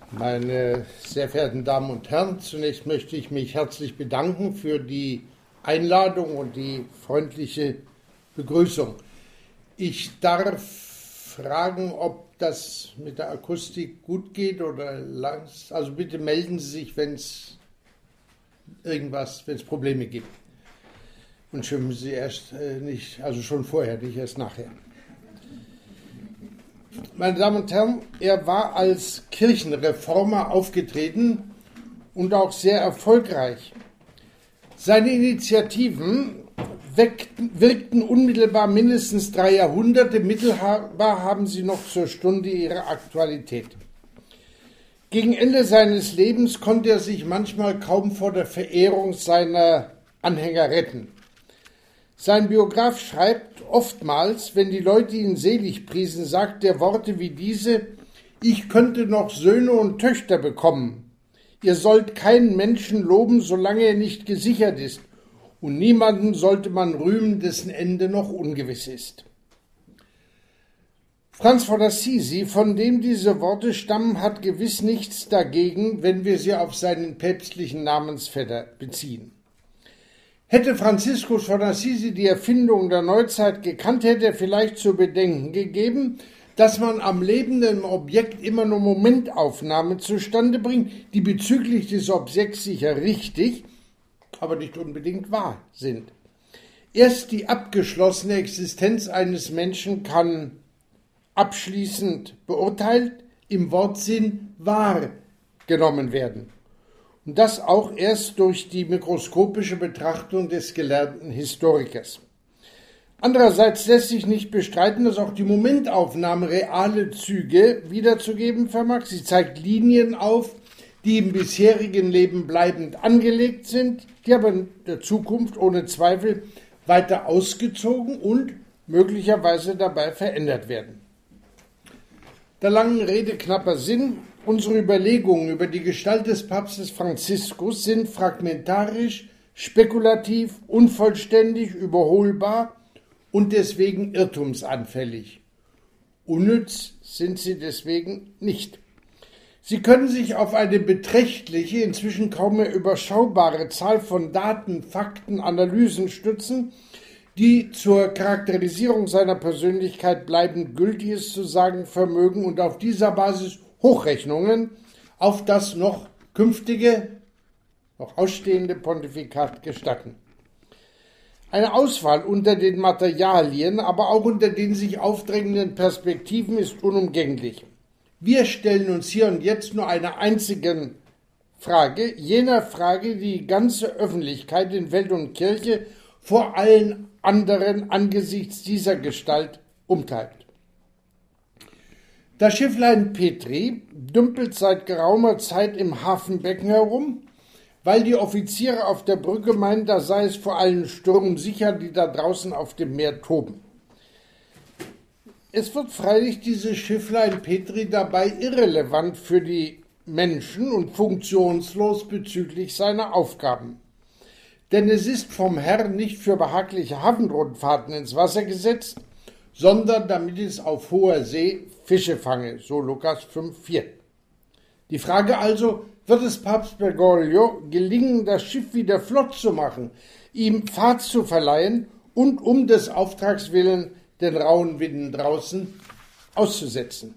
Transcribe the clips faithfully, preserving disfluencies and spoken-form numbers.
Meine sehr verehrten Damen und Herren, zunächst möchte ich mich herzlich bedanken für die Einladung und die freundliche Begrüßung. Ich darf fragen, ob das mit der Akustik gut geht oder langsam. Also bitte melden Sie sich, wenn es irgendwas, wenn es Probleme gibt. Und schimpfen Sie erst äh, nicht, also schon vorher, nicht erst nachher. Meine Damen und Herren, er war als Kirchenreformer aufgetreten und auch sehr erfolgreich. Seine Initiativen weckten, wirkten unmittelbar mindestens drei Jahrhunderte, mittelbar haben sie noch zur Stunde ihre Aktualität. Gegen Ende seines Lebens konnte er sich manchmal kaum vor der Verehrung seiner Anhänger retten. Sein Biograf schreibt oftmals, wenn die Leute ihn selig priesen, sagt er Worte wie diese: Ich könnte noch Söhne und Töchter bekommen. Ihr sollt keinen Menschen loben, solange er nicht gesichert ist. Und niemanden sollte man rühmen, dessen Ende noch ungewiss ist. Franz von Assisi, von dem diese Worte stammen, hat gewiss nichts dagegen, wenn wir sie auf seinen päpstlichen Namensvetter beziehen. Hätte Franziskus von Assisi die Erfindung der Neuzeit gekannt, hätte er vielleicht zu bedenken gegeben, dass man am lebenden Objekt immer nur Momentaufnahmen zustande bringt, die bezüglich des Objekts sicher richtig, aber nicht unbedingt wahr sind. Erst die abgeschlossene Existenz eines Menschen kann abschließend beurteilt, im Wortsinn wahr genommen werden. Und das auch erst durch die mikroskopische Betrachtung des gelernten Historikers. Andererseits lässt sich nicht bestreiten, dass auch die Momentaufnahme reale Züge wiederzugeben vermag. Sie zeigt Linien auf, die im bisherigen Leben bleibend angelegt sind, die aber in der Zukunft ohne Zweifel weiter ausgezogen und möglicherweise dabei verändert werden. Der langen Rede knapper Sinn. Unsere Überlegungen über die Gestalt des Papstes Franziskus sind fragmentarisch, spekulativ, unvollständig, überholbar und deswegen irrtumsanfällig. Unnütz sind sie deswegen nicht. Sie können sich auf eine beträchtliche, inzwischen kaum mehr überschaubare Zahl von Daten, Fakten, Analysen stützen, die zur Charakterisierung seiner Persönlichkeit bleibend Gültiges zu sagen vermögen und auf dieser Basis Hochrechnungen auf das noch künftige, noch ausstehende Pontifikat gestatten. Eine Auswahl unter den Materialien, aber auch unter den sich aufdrängenden Perspektiven ist unumgänglich. Wir stellen uns hier und jetzt nur einer einzigen Frage, jener Frage, die die ganze Öffentlichkeit in Welt und Kirche vor allen anderen angesichts dieser Gestalt umtreibt. Das Schifflein Petri dümpelt seit geraumer Zeit im Hafenbecken herum, weil die Offiziere auf der Brücke meinen, da sei es vor allen Stürmen sicher, die da draußen auf dem Meer toben. Es wird freilich dieses Schifflein Petri dabei irrelevant für die Menschen und funktionslos bezüglich seiner Aufgaben. Denn es ist vom Herrn nicht für behagliche Hafenrundfahrten ins Wasser gesetzt, sondern damit es auf hoher See Fische fange, so Lukas fünf vier. Die Frage also, wird es Papst Bergoglio gelingen, das Schiff wieder flott zu machen, ihm Fahrt zu verleihen und um des Auftrags willen den rauen Winden draußen auszusetzen?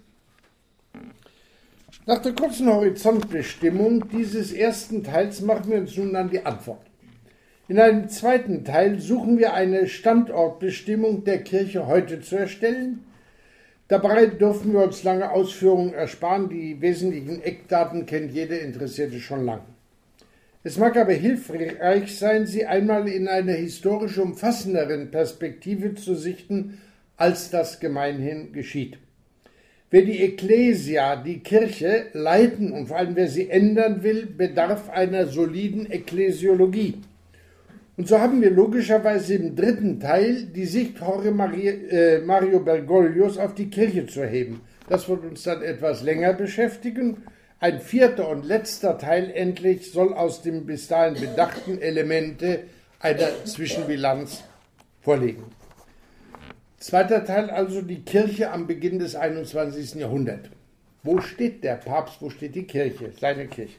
Nach der kurzen Horizontbestimmung dieses ersten Teils machen wir uns nun an die Antwort. In einem zweiten Teil suchen wir eine Standortbestimmung der Kirche heute zu erstellen. Dabei dürfen wir uns lange Ausführungen ersparen, die wesentlichen Eckdaten kennt jeder Interessierte schon lange. Es mag aber hilfreich sein, sie einmal in einer historisch umfassenderen Perspektive zu sichten, als das gemeinhin geschieht. Wer die Ekklesia, die Kirche, leiten und vor allem wer sie ändern will, bedarf einer soliden Ekklesiologie. Und so haben wir logischerweise im dritten Teil die Sicht Jorge Maria, äh, Mario Bergoglios auf die Kirche zu erheben. Das wird uns dann etwas länger beschäftigen. Ein vierter und letzter Teil endlich soll aus den bis dahin bedachten Elemente einer Zwischenbilanz vorliegen. Zweiter Teil also die Kirche am Beginn des einundzwanzigsten Jahrhunderts. Wo steht der Papst? Wo steht die Kirche? Seine Kirche.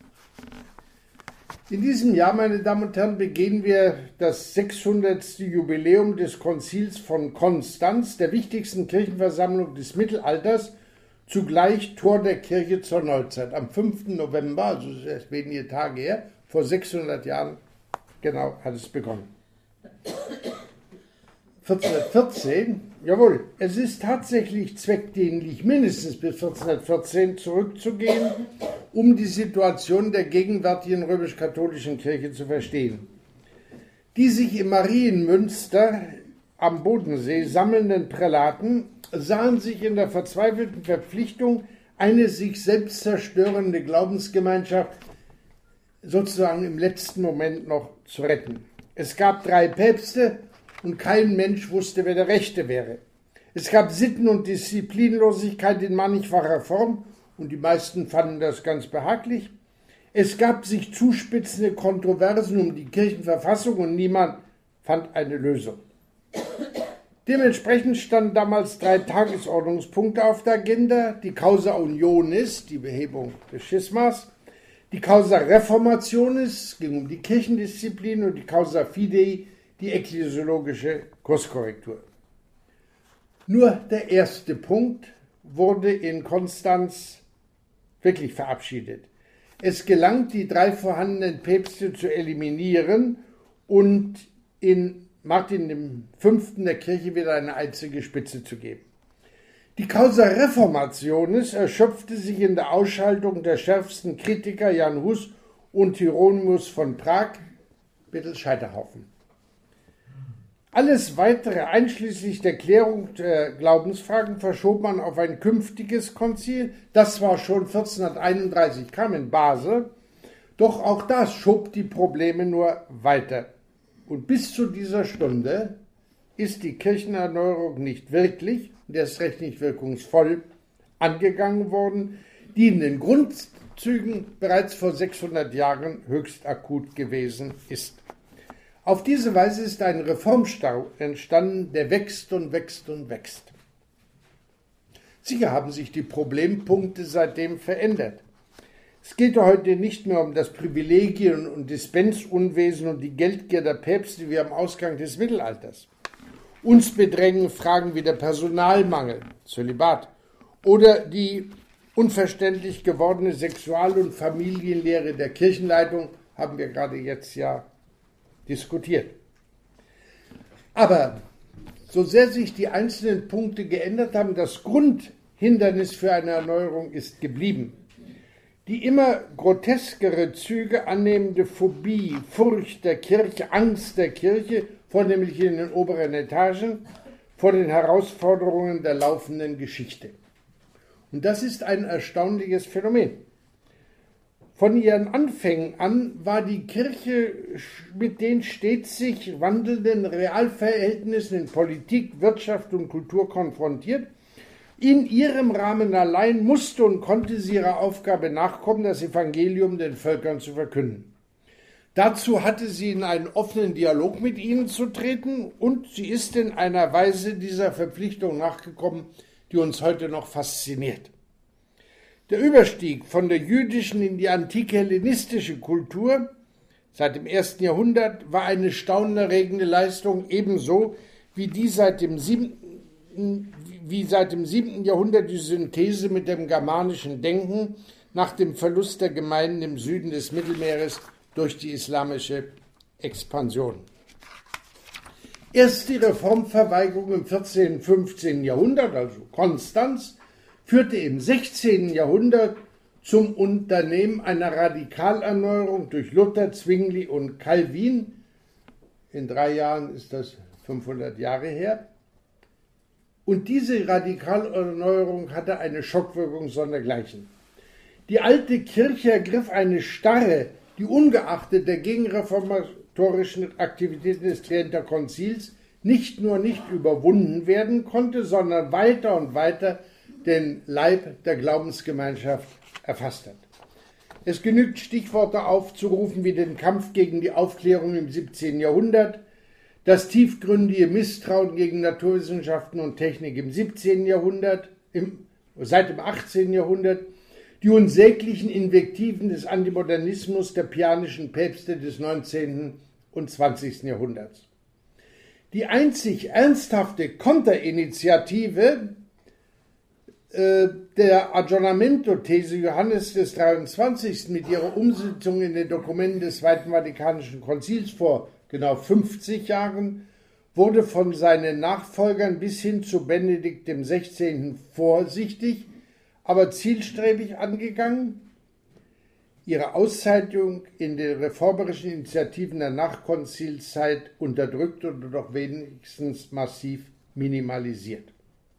In diesem Jahr, meine Damen und Herren, begehen wir das sechshundertste Jubiläum des Konzils von Konstanz, der wichtigsten Kirchenversammlung des Mittelalters, zugleich Tor der Kirche zur Neuzeit. Am fünften November, also erst wenige Tage her, vor sechshundert Jahren, genau, hat es begonnen. vierzehnhundertvierzehn, jawohl, es ist tatsächlich zweckdienlich, mindestens bis vierzehnhundertvierzehn zurückzugehen, um die Situation der gegenwärtigen römisch-katholischen Kirche zu verstehen. Die sich im Marienmünster am Bodensee sammelnden Prälaten sahen sich in der verzweifelten Verpflichtung, eine sich selbst zerstörende Glaubensgemeinschaft sozusagen im letzten Moment noch zu retten. Es gab drei Päpste und kein Mensch wusste, wer der Rechte wäre. Es gab Sitten- und Disziplinlosigkeit in mannigfacher Form und die meisten fanden das ganz behaglich. Es gab sich zuspitzende Kontroversen um die Kirchenverfassung und niemand fand eine Lösung. Dementsprechend standen damals drei Tagesordnungspunkte auf der Agenda: die Causa Unionis, die Behebung des Schismas, die Causa Reformationis, es ging um die Kirchendisziplin, und die Causa Fidei, die ekklesiologische Kurskorrektur. Nur der erste Punkt wurde in Konstanz wirklich verabschiedet. Es gelang, die drei vorhandenen Päpste zu eliminieren und in Martin dem Fünften der Kirche wieder eine einzige Spitze zu geben. Die Causa Reformationis erschöpfte sich in der Ausschaltung der schärfsten Kritiker Jan Hus und Hieronymus von Prag mittels Scheiterhaufen. Alles Weitere, einschließlich der Klärung der Glaubensfragen, verschob man auf ein künftiges Konzil. Das zwar schon vierzehnhunderteinunddreißig kam in Basel, doch auch das schob die Probleme nur weiter. Und bis zu dieser Stunde ist die Kirchenerneuerung nicht wirklich, und erst recht nicht wirkungsvoll, angegangen worden, die in den Grundzügen bereits vor sechshundert Jahren höchst akut gewesen ist. Auf diese Weise ist ein Reformstau entstanden, der wächst und wächst und wächst. Sicher haben sich die Problempunkte seitdem verändert. Es geht heute nicht mehr um das Privilegien- und Dispensunwesen und die Geldgier der Päpste wie am Ausgang des Mittelalters. Uns bedrängen Fragen wie der Personalmangel, Zölibat, oder die unverständlich gewordene Sexual- und Familienlehre der Kirchenleitung, haben wir gerade jetzt ja diskutiert. Aber so sehr sich die einzelnen Punkte geändert haben, das Grundhindernis für eine Erneuerung ist geblieben. Die immer groteskere Züge annehmende Phobie, Furcht der Kirche, Angst der Kirche, vornehmlich in den oberen Etagen, vor den Herausforderungen der laufenden Geschichte. Und das ist ein erstaunliches Phänomen. Von ihren Anfängen an war die Kirche mit den stets sich wandelnden Realverhältnissen in Politik, Wirtschaft und Kultur konfrontiert. In ihrem Rahmen allein musste und konnte sie ihrer Aufgabe nachkommen, das Evangelium den Völkern zu verkünden. Dazu hatte sie in einen offenen Dialog mit ihnen zu treten, und sie ist in einer Weise dieser Verpflichtung nachgekommen, die uns heute noch fasziniert. Der Überstieg von der jüdischen in die antike-hellenistische Kultur seit dem ersten Jahrhundert war eine staunenerregende Leistung, ebenso wie die seit dem siebten, wie seit dem siebten Jahrhundert die Synthese mit dem germanischen Denken nach dem Verlust der Gemeinden im Süden des Mittelmeeres durch die islamische Expansion. Erst die Reformverweigerung im vierzehnten und fünfzehnten Jahrhundert, also Konstanz, führte im sechzehnten Jahrhundert zum Unternehmen einer Radikalerneuerung durch Luther, Zwingli und Calvin. In drei Jahren ist das fünfhundert Jahre her. Und diese Radikalerneuerung hatte eine Schockwirkung sondergleichen. Die alte Kirche ergriff eine Starre, die ungeachtet der gegenreformatorischen Aktivitäten des Trienter Konzils nicht nur nicht überwunden werden konnte, sondern weiter und weiter den Leib der Glaubensgemeinschaft erfasst hat. Es genügt, Stichworte aufzurufen wie den Kampf gegen die Aufklärung im siebzehnten Jahrhundert, das tiefgründige Misstrauen gegen Naturwissenschaften und Technik im siebzehnten Jahrhundert im, seit dem achtzehnten Jahrhundert die unsäglichen Invektiven des Antimodernismus der pianischen Päpste des neunzehnten und zwanzigsten Jahrhunderts. Die einzig ernsthafte Konterinitiative äh, der Aggiornamento-These Johannes des dreiundzwanzigsten mit ihrer Umsetzung in den Dokumenten des Zweiten Vatikanischen Konzils vor genau fünfzig Jahren wurde von seinen Nachfolgern bis hin zu Benedikt dem Sechzehnten vorsichtig, aber zielstrebig angegangen. Ihre Auszeichnung in den reformerischen Initiativen der Nachkonzilszeit unterdrückt oder doch wenigstens massiv minimalisiert.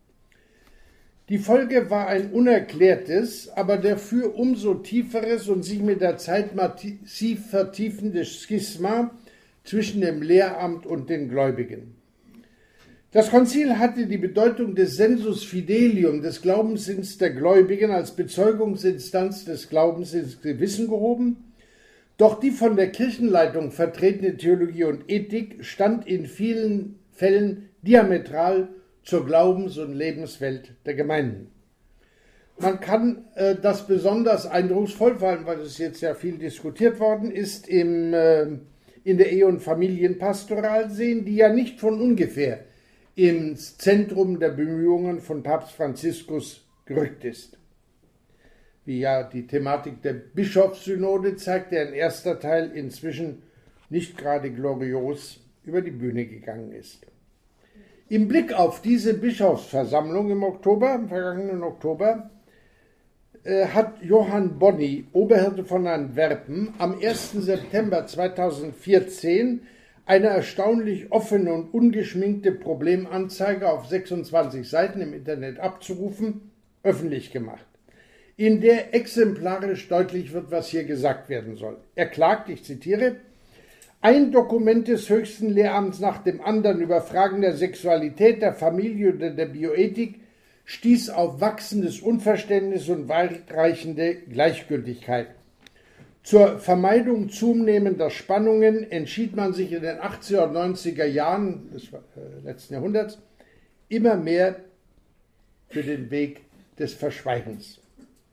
Die Folge war ein unerklärtes, aber dafür umso tieferes und sich mit der Zeit massiv vertiefendes Schisma zwischen dem Lehramt und den Gläubigen. Das Konzil hatte die Bedeutung des Sensus Fidelium, des Glaubenssinns der Gläubigen, als Bezeugungsinstanz des Glaubens ins Gewissen gehoben, doch die von der Kirchenleitung vertretene Theologie und Ethik stand in vielen Fällen diametral zur Glaubens- und Lebenswelt der Gemeinden. Man kann äh, das besonders eindrucksvoll, vor allem weil es jetzt ja viel diskutiert worden ist, im, äh, in der Ehe- und Familienpastoral sehen, die ja nicht von ungefähr ins Zentrum der Bemühungen von Papst Franziskus gerückt ist. Wie ja die Thematik der Bischofssynode zeigt, deren erster Teil inzwischen nicht gerade glorios über die Bühne gegangen ist. Im Blick auf diese Bischofsversammlung im Oktober, im vergangenen Oktober, äh, hat Johann Bonni, Oberhirte von Antwerpen, am ersten September zweitausendvierzehn eine erstaunlich offene und ungeschminkte Problemanzeige auf sechsundzwanzig Seiten im Internet abzurufen, öffentlich gemacht, in der exemplarisch deutlich wird, was hier gesagt werden soll. Er klagt, ich zitiere, ein Dokument des höchsten Lehramts nach dem anderen über Fragen der Sexualität, der Familie oder der Bioethik stieß auf wachsendes Unverständnis und weitreichende Gleichgültigkeit. Zur Vermeidung zunehmender Spannungen entschied man sich in den achtziger und neunziger Jahren des letzten Jahrhunderts immer mehr für den Weg des Verschweigens.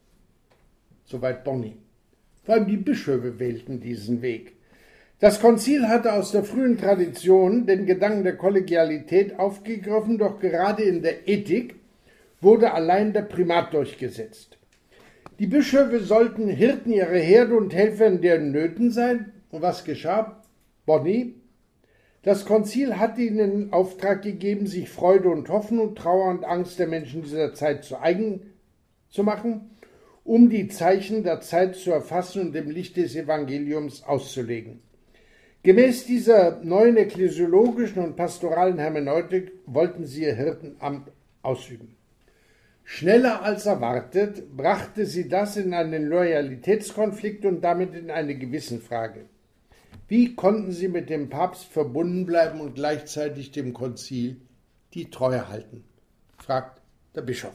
Soweit Bonni. Vor allem die Bischöfe wählten diesen Weg. Das Konzil hatte aus der frühen Tradition den Gedanken der Kollegialität aufgegriffen, doch gerade in der Ethik wurde allein der Primat durchgesetzt. Die Bischöfe sollten Hirten ihrer Herde und Helfer in deren Nöten sein. Und was geschah? Bonni. Das Konzil hat ihnen in Auftrag gegeben, sich Freude und Hoffnung, Trauer und Angst der Menschen dieser Zeit zu eigen zu machen, um die Zeichen der Zeit zu erfassen und im Licht des Evangeliums auszulegen. Gemäß dieser neuen ekklesiologischen und pastoralen Hermeneutik wollten sie ihr Hirtenamt ausüben. Schneller als erwartet brachte sie das in einen Loyalitätskonflikt und damit in eine Gewissenfrage. Wie konnten sie mit dem Papst verbunden bleiben und gleichzeitig dem Konzil die Treue halten? Fragt der Bischof.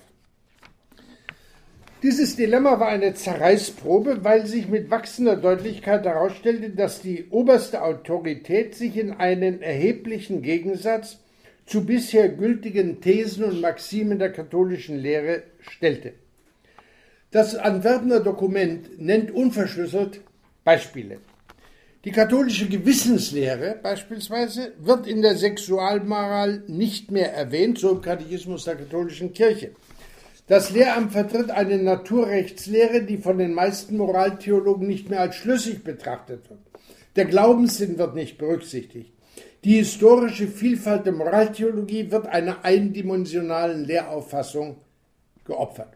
Dieses Dilemma war eine Zerreißprobe, weil sich mit wachsender Deutlichkeit herausstellte, dass die oberste Autorität sich in einen erheblichen Gegensatz zu bisher gültigen Thesen und Maximen der katholischen Lehre stellte. Das Antwerpener Dokument nennt unverschlüsselt Beispiele. Die katholische Gewissenslehre beispielsweise wird in der Sexualmoral nicht mehr erwähnt, so im Katechismus der katholischen Kirche. Das Lehramt vertritt eine Naturrechtslehre, die von den meisten Moraltheologen nicht mehr als schlüssig betrachtet wird. Der Glaubenssinn wird nicht berücksichtigt. Die historische Vielfalt der Moraltheologie wird einer eindimensionalen Lehrauffassung geopfert.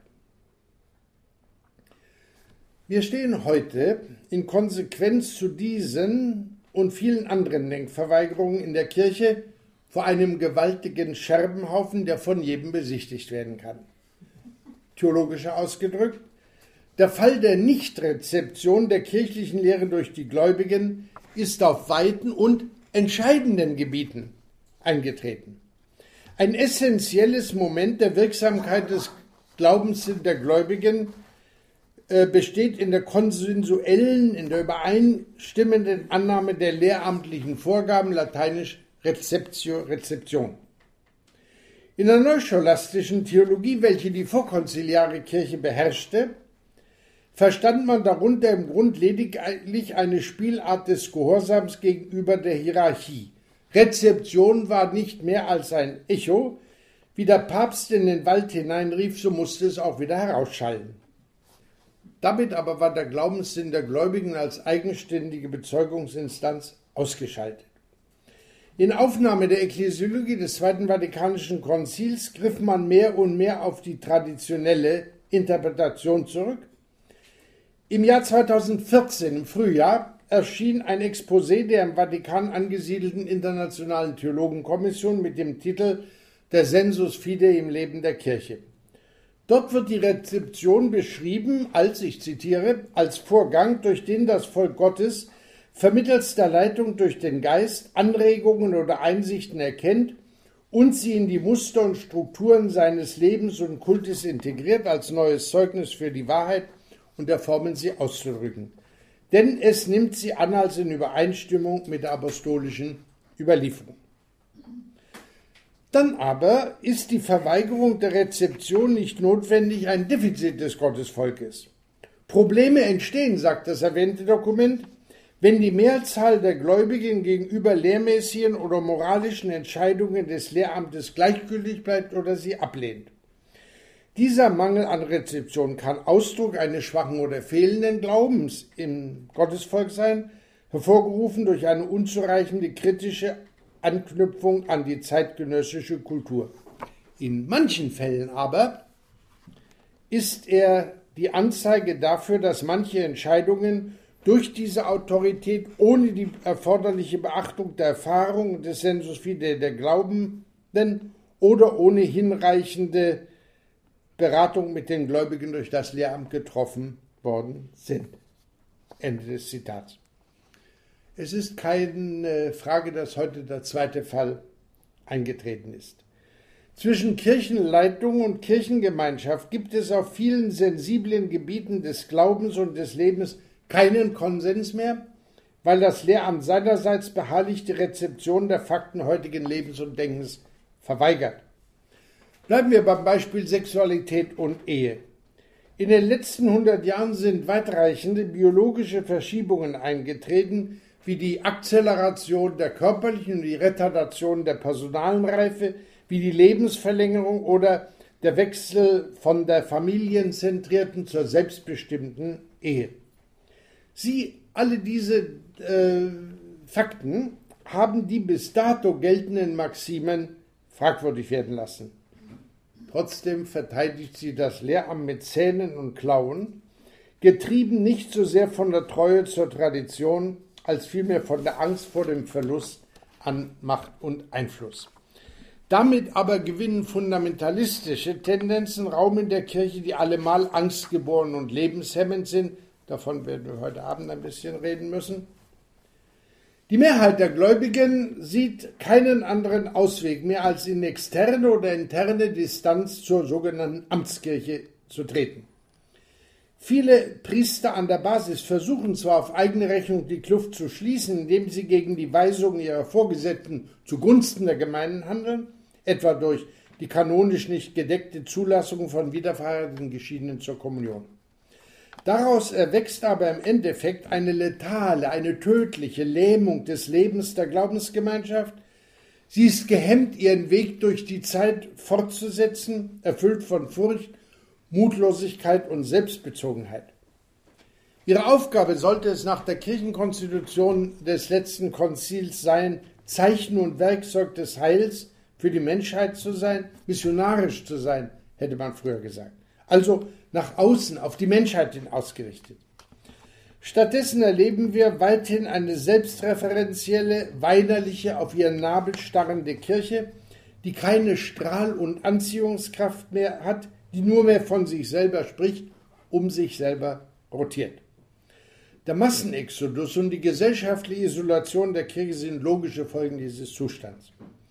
Wir stehen heute in Konsequenz zu diesen und vielen anderen Denkverweigerungen in der Kirche vor einem gewaltigen Scherbenhaufen, der von jedem besichtigt werden kann. Theologischer ausgedrückt, der Fall der Nichtrezeption der kirchlichen Lehre durch die Gläubigen ist auf weiten und entscheidenden Gebieten eingetreten. Ein essentielles Moment der Wirksamkeit des Glaubens der Gläubigen äh, besteht in der konsensuellen, in der übereinstimmenden Annahme der lehramtlichen Vorgaben, lateinisch Receptio, Rezeption. In der neuscholastischen Theologie, welche die vorkonziliare Kirche beherrschte, verstand man darunter im Grund lediglich eine Spielart des Gehorsams gegenüber der Hierarchie. Rezeption war nicht mehr als ein Echo. Wie der Papst in den Wald hineinrief, so musste es auch wieder herausschallen. Damit aber war der Glaubenssinn der Gläubigen als eigenständige Bezeugungsinstanz ausgeschaltet. In Aufnahme der Ekklesiologie des Zweiten Vatikanischen Konzils griff man mehr und mehr auf die traditionelle Interpretation zurück. Im Jahr zweitausendvierzehn, im Frühjahr, erschien ein Exposé der im Vatikan angesiedelten Internationalen Theologenkommission mit dem Titel Der Sensus Fidei im Leben der Kirche. Dort wird die Rezeption beschrieben als, ich zitiere, als Vorgang, durch den das Volk Gottes vermittels der Leitung durch den Geist Anregungen oder Einsichten erkennt und sie in die Muster und Strukturen seines Lebens und Kultes integriert als neues Zeugnis für die Wahrheit und der Formen sie auszudrücken. Denn es nimmt sie an als in Übereinstimmung mit der apostolischen Überlieferung. Dann aber ist die Verweigerung der Rezeption nicht notwendig ein Defizit des Gottesvolkes. Probleme entstehen, sagt das erwähnte Dokument, wenn die Mehrzahl der Gläubigen gegenüber lehrmäßigen oder moralischen Entscheidungen des Lehramtes gleichgültig bleibt oder sie ablehnt. Dieser Mangel an Rezeption kann Ausdruck eines schwachen oder fehlenden Glaubens im Gottesvolk sein, hervorgerufen durch eine unzureichende kritische Anknüpfung an die zeitgenössische Kultur. In manchen Fällen aber ist er die Anzeige dafür, dass manche Entscheidungen durch diese Autorität ohne die erforderliche Beachtung der Erfahrung des Sensus Fidei der Glaubenden oder ohne hinreichende Beratung mit den Gläubigen durch das Lehramt getroffen worden sind. Ende des Zitats. Es ist keine Frage, dass heute der zweite Fall eingetreten ist. Zwischen Kirchenleitung und Kirchengemeinschaft gibt es auf vielen sensiblen Gebieten des Glaubens und des Lebens keinen Konsens mehr, weil das Lehramt seinerseits beharrlich die Rezeption der Fakten heutigen Lebens und Denkens verweigert. Bleiben wir beim Beispiel Sexualität und Ehe. In den letzten hundert Jahren sind weitreichende biologische Verschiebungen eingetreten, wie die Akzeleration der körperlichen und die Retardation der personalen Reife, wie die Lebensverlängerung oder der Wechsel von der familienzentrierten zur selbstbestimmten Ehe. Sie, alle diese äh, Fakten haben die bis dato geltenden Maximen fragwürdig werden lassen. Trotzdem verteidigt sie das Lehramt mit Zähnen und Klauen, getrieben nicht so sehr von der Treue zur Tradition, als vielmehr von der Angst vor dem Verlust an Macht und Einfluss. Damit aber gewinnen fundamentalistische Tendenzen Raum in der Kirche, die allemal angstgeboren und lebenshemmend sind. Davon werden wir heute Abend ein bisschen reden müssen. Die Mehrheit der Gläubigen sieht keinen anderen Ausweg mehr, als in externe oder interne Distanz zur sogenannten Amtskirche zu treten. Viele Priester an der Basis versuchen zwar auf eigene Rechnung die Kluft zu schließen, indem sie gegen die Weisungen ihrer Vorgesetzten zugunsten der Gemeinden handeln, etwa durch die kanonisch nicht gedeckte Zulassung von wiederverheirateten Geschiedenen zur Kommunion. Daraus erwächst aber im Endeffekt eine letale, eine tödliche Lähmung des Lebens der Glaubensgemeinschaft. Sie ist gehemmt, ihren Weg durch die Zeit fortzusetzen, erfüllt von Furcht, Mutlosigkeit und Selbstbezogenheit. Ihre Aufgabe sollte es nach der Kirchenkonstitution des letzten Konzils sein, Zeichen und Werkzeug des Heils für die Menschheit zu sein, missionarisch zu sein, hätte man früher gesagt. Also nach außen, auf die Menschheit hin ausgerichtet. Stattdessen erleben wir weithin eine selbstreferenzielle, weinerliche, auf ihren Nabel starrende Kirche, die keine Strahl- und Anziehungskraft mehr hat, die nur mehr von sich selber spricht, um sich selber rotiert. Der Massenexodus und die gesellschaftliche Isolation der Kirche sind logische Folgen dieses Zustands.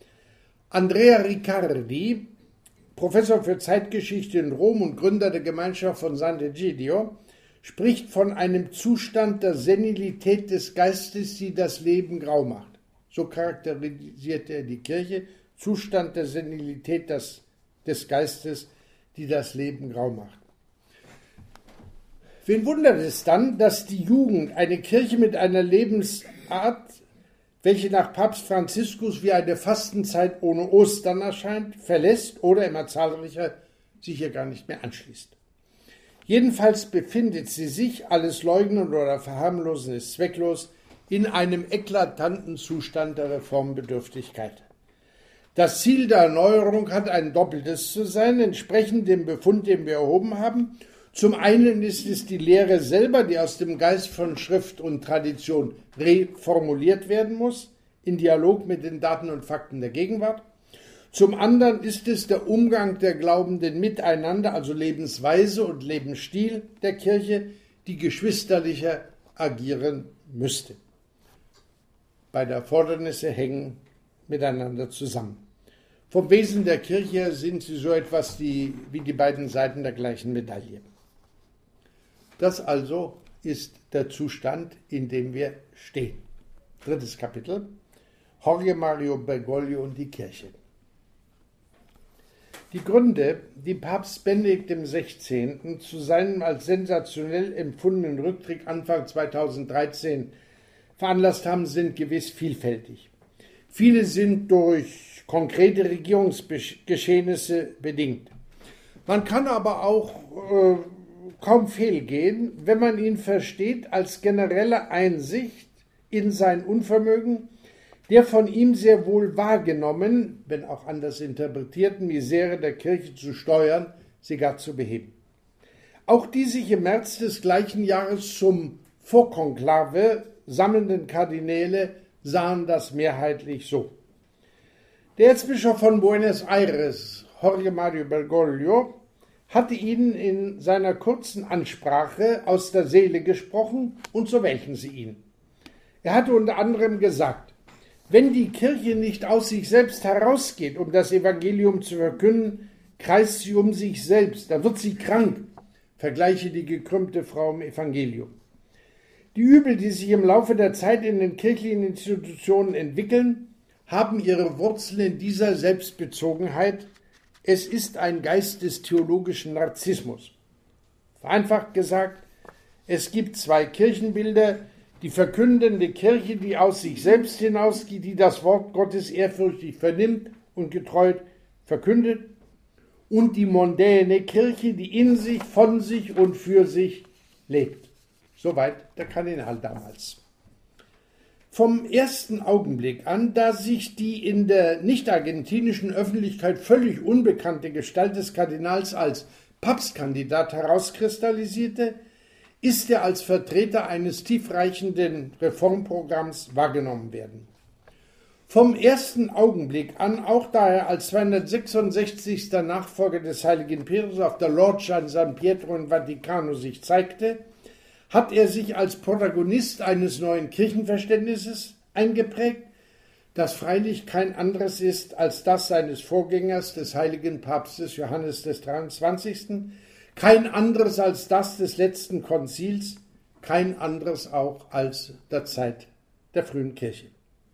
Andrea Riccardi, Professor für Zeitgeschichte in Rom und Gründer der Gemeinschaft von Sant'Egidio, spricht von einem Zustand der Senilität des Geistes, die das Leben grau macht. So charakterisiert er die Kirche Zustand der Senilität des, des Geistes, die das Leben grau macht. Wen wundert es dann, dass die Jugend eine Kirche mit einer Lebensart, welche nach Papst Franziskus wie eine Fastenzeit ohne Ostern erscheint, verlässt oder immer zahlreicher sich hier gar nicht mehr anschließt. Jedenfalls befindet sie sich, alles leugnen oder verharmlosen ist zwecklos, in einem eklatanten Zustand der Reformbedürftigkeit. Das Ziel der Erneuerung hat ein doppeltes zu sein, entsprechend dem Befund, den wir erhoben haben. Zum einen ist es die Lehre selber, die aus dem Geist von Schrift und Tradition reformuliert werden muss, in Dialog mit den Daten und Fakten der Gegenwart. Zum anderen ist es der Umgang der Glaubenden miteinander, also Lebensweise und Lebensstil der Kirche, die geschwisterlicher agieren müsste. Beide Erfordernisse hängen miteinander zusammen. Vom Wesen der Kirche sind sie so etwas die, wie die beiden Seiten der gleichen Medaille. Das also ist der Zustand, in dem wir stehen. Drittes Kapitel. Jorge Mario Bergoglio und die Kirche. Die Gründe, die Papst Benedikt der Sechzehnte. zu seinem als sensationell empfundenen Rücktritt Anfang zweitausenddreizehn veranlasst haben, sind gewiss vielfältig. Viele sind durch konkrete Regierungsgeschehnisse bedingt. Man kann aber auch äh, kaum fehlgehen, wenn man ihn versteht als generelle Einsicht in sein Unvermögen, der von ihm sehr wohl wahrgenommen, wenn auch anders interpretierten Misere der Kirche zu steuern, sie gar zu beheben. Auch die sich im März des gleichen Jahres zum Vorkonklave sammelnden Kardinäle sahen das mehrheitlich so. Der Erzbischof von Buenos Aires, Jorge Mario Bergoglio, hatte ihnen in seiner kurzen Ansprache aus der Seele gesprochen, und so wählten sie ihn. Er hatte unter anderem gesagt: Wenn die Kirche nicht aus sich selbst herausgeht, um das Evangelium zu verkünden, kreist sie um sich selbst, da wird sie krank. Vergleiche die gekrümmte Frau im Evangelium. Die Übel, die sich im Laufe der Zeit in den kirchlichen Institutionen entwickeln, haben ihre Wurzeln in dieser Selbstbezogenheit. Es ist ein Geist des theologischen Narzissmus. Vereinfacht gesagt, es gibt zwei Kirchenbilder: die verkündende Kirche, die aus sich selbst hinausgeht, die das Wort Gottes ehrfürchtig vernimmt und getreu verkündet, und die mondäne Kirche, die in sich, von sich und für sich lebt. Soweit der Kardinal damals. Vom ersten Augenblick an, da sich die in der nicht-argentinischen Öffentlichkeit völlig unbekannte Gestalt des Kardinals als Papstkandidat herauskristallisierte, ist er als Vertreter eines tiefreichenden Reformprogramms wahrgenommen werden. Vom ersten Augenblick an, auch da er als zweihundertsechsundsechzigster Nachfolger des heiligen Petrus auf der Loggia in San Pietro in Vaticano sich zeigte, hat er sich als Protagonist eines neuen Kirchenverständnisses eingeprägt, das freilich kein anderes ist als das seines Vorgängers, des heiligen Papstes Johannes des dreiundzwanzigsten, kein anderes als das des letzten Konzils, kein anderes auch als der Zeit der frühen Kirche.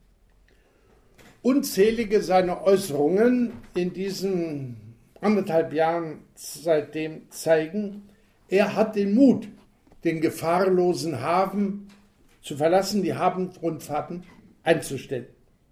Unzählige seiner Äußerungen in diesen anderthalb Jahren seitdem zeigen, er hat den Mut, den gefahrlosen Hafen zu verlassen, die Hafenrundfahrten einzustellen.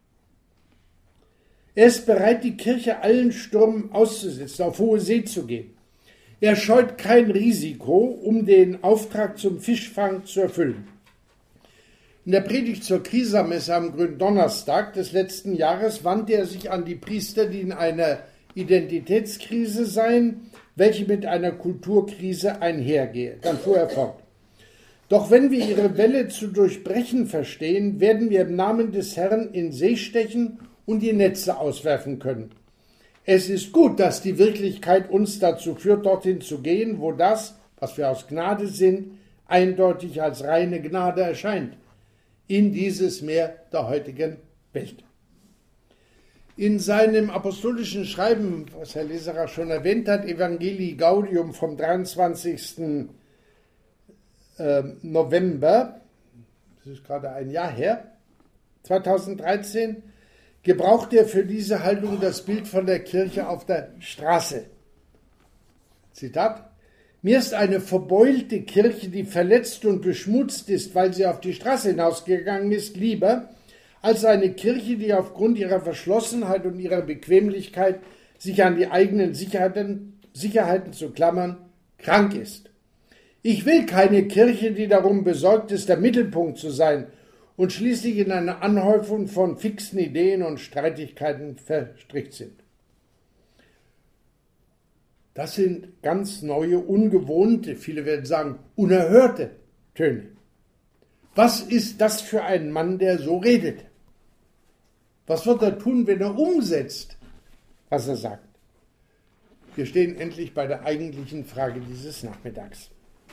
Er ist bereit, die Kirche allen Stürmen auszusetzen, auf hohe See zu gehen. Er scheut kein Risiko, um den Auftrag zum Fischfang zu erfüllen. In der Predigt zur Krisamesse am Gründonnerstag des letzten Jahres wandte er sich an die Priester, die in einer Identitätskrise seien, welche mit einer Kulturkrise einhergehe. Dann fuhr er fort: Doch wenn wir ihre Welle zu durchbrechen verstehen, werden wir im Namen des Herrn in See stechen und die Netze auswerfen können. Es ist gut, dass die Wirklichkeit uns dazu führt, dorthin zu gehen, wo das, was wir aus Gnade sind, eindeutig als reine Gnade erscheint, in dieses Meer der heutigen Welt. In seinem apostolischen Schreiben, was Herr Leserer schon erwähnt hat, Evangelii Gaudium vom dreiundzwanzigsten November, das ist gerade ein Jahr her, zweitausenddreizehn, gebraucht er für diese Haltung das Bild von der Kirche auf der Straße. Zitat: Mir ist eine verbeulte Kirche, die verletzt und beschmutzt ist, weil sie auf die Straße hinausgegangen ist, lieber als eine Kirche, die aufgrund ihrer Verschlossenheit und ihrer Bequemlichkeit, sich an die eigenen Sicherheiten, Sicherheiten zu klammern, krank ist. Ich will keine Kirche, die darum besorgt ist, der Mittelpunkt zu sein und schließlich in eine Anhäufung von fixen Ideen und Streitigkeiten verstrickt sind. Das sind ganz neue, ungewohnte, viele werden sagen, unerhörte Töne. Was ist das für ein Mann, der so redet? Was wird er tun, wenn er umsetzt, was er sagt? Wir stehen endlich bei der eigentlichen Frage dieses Nachmittags.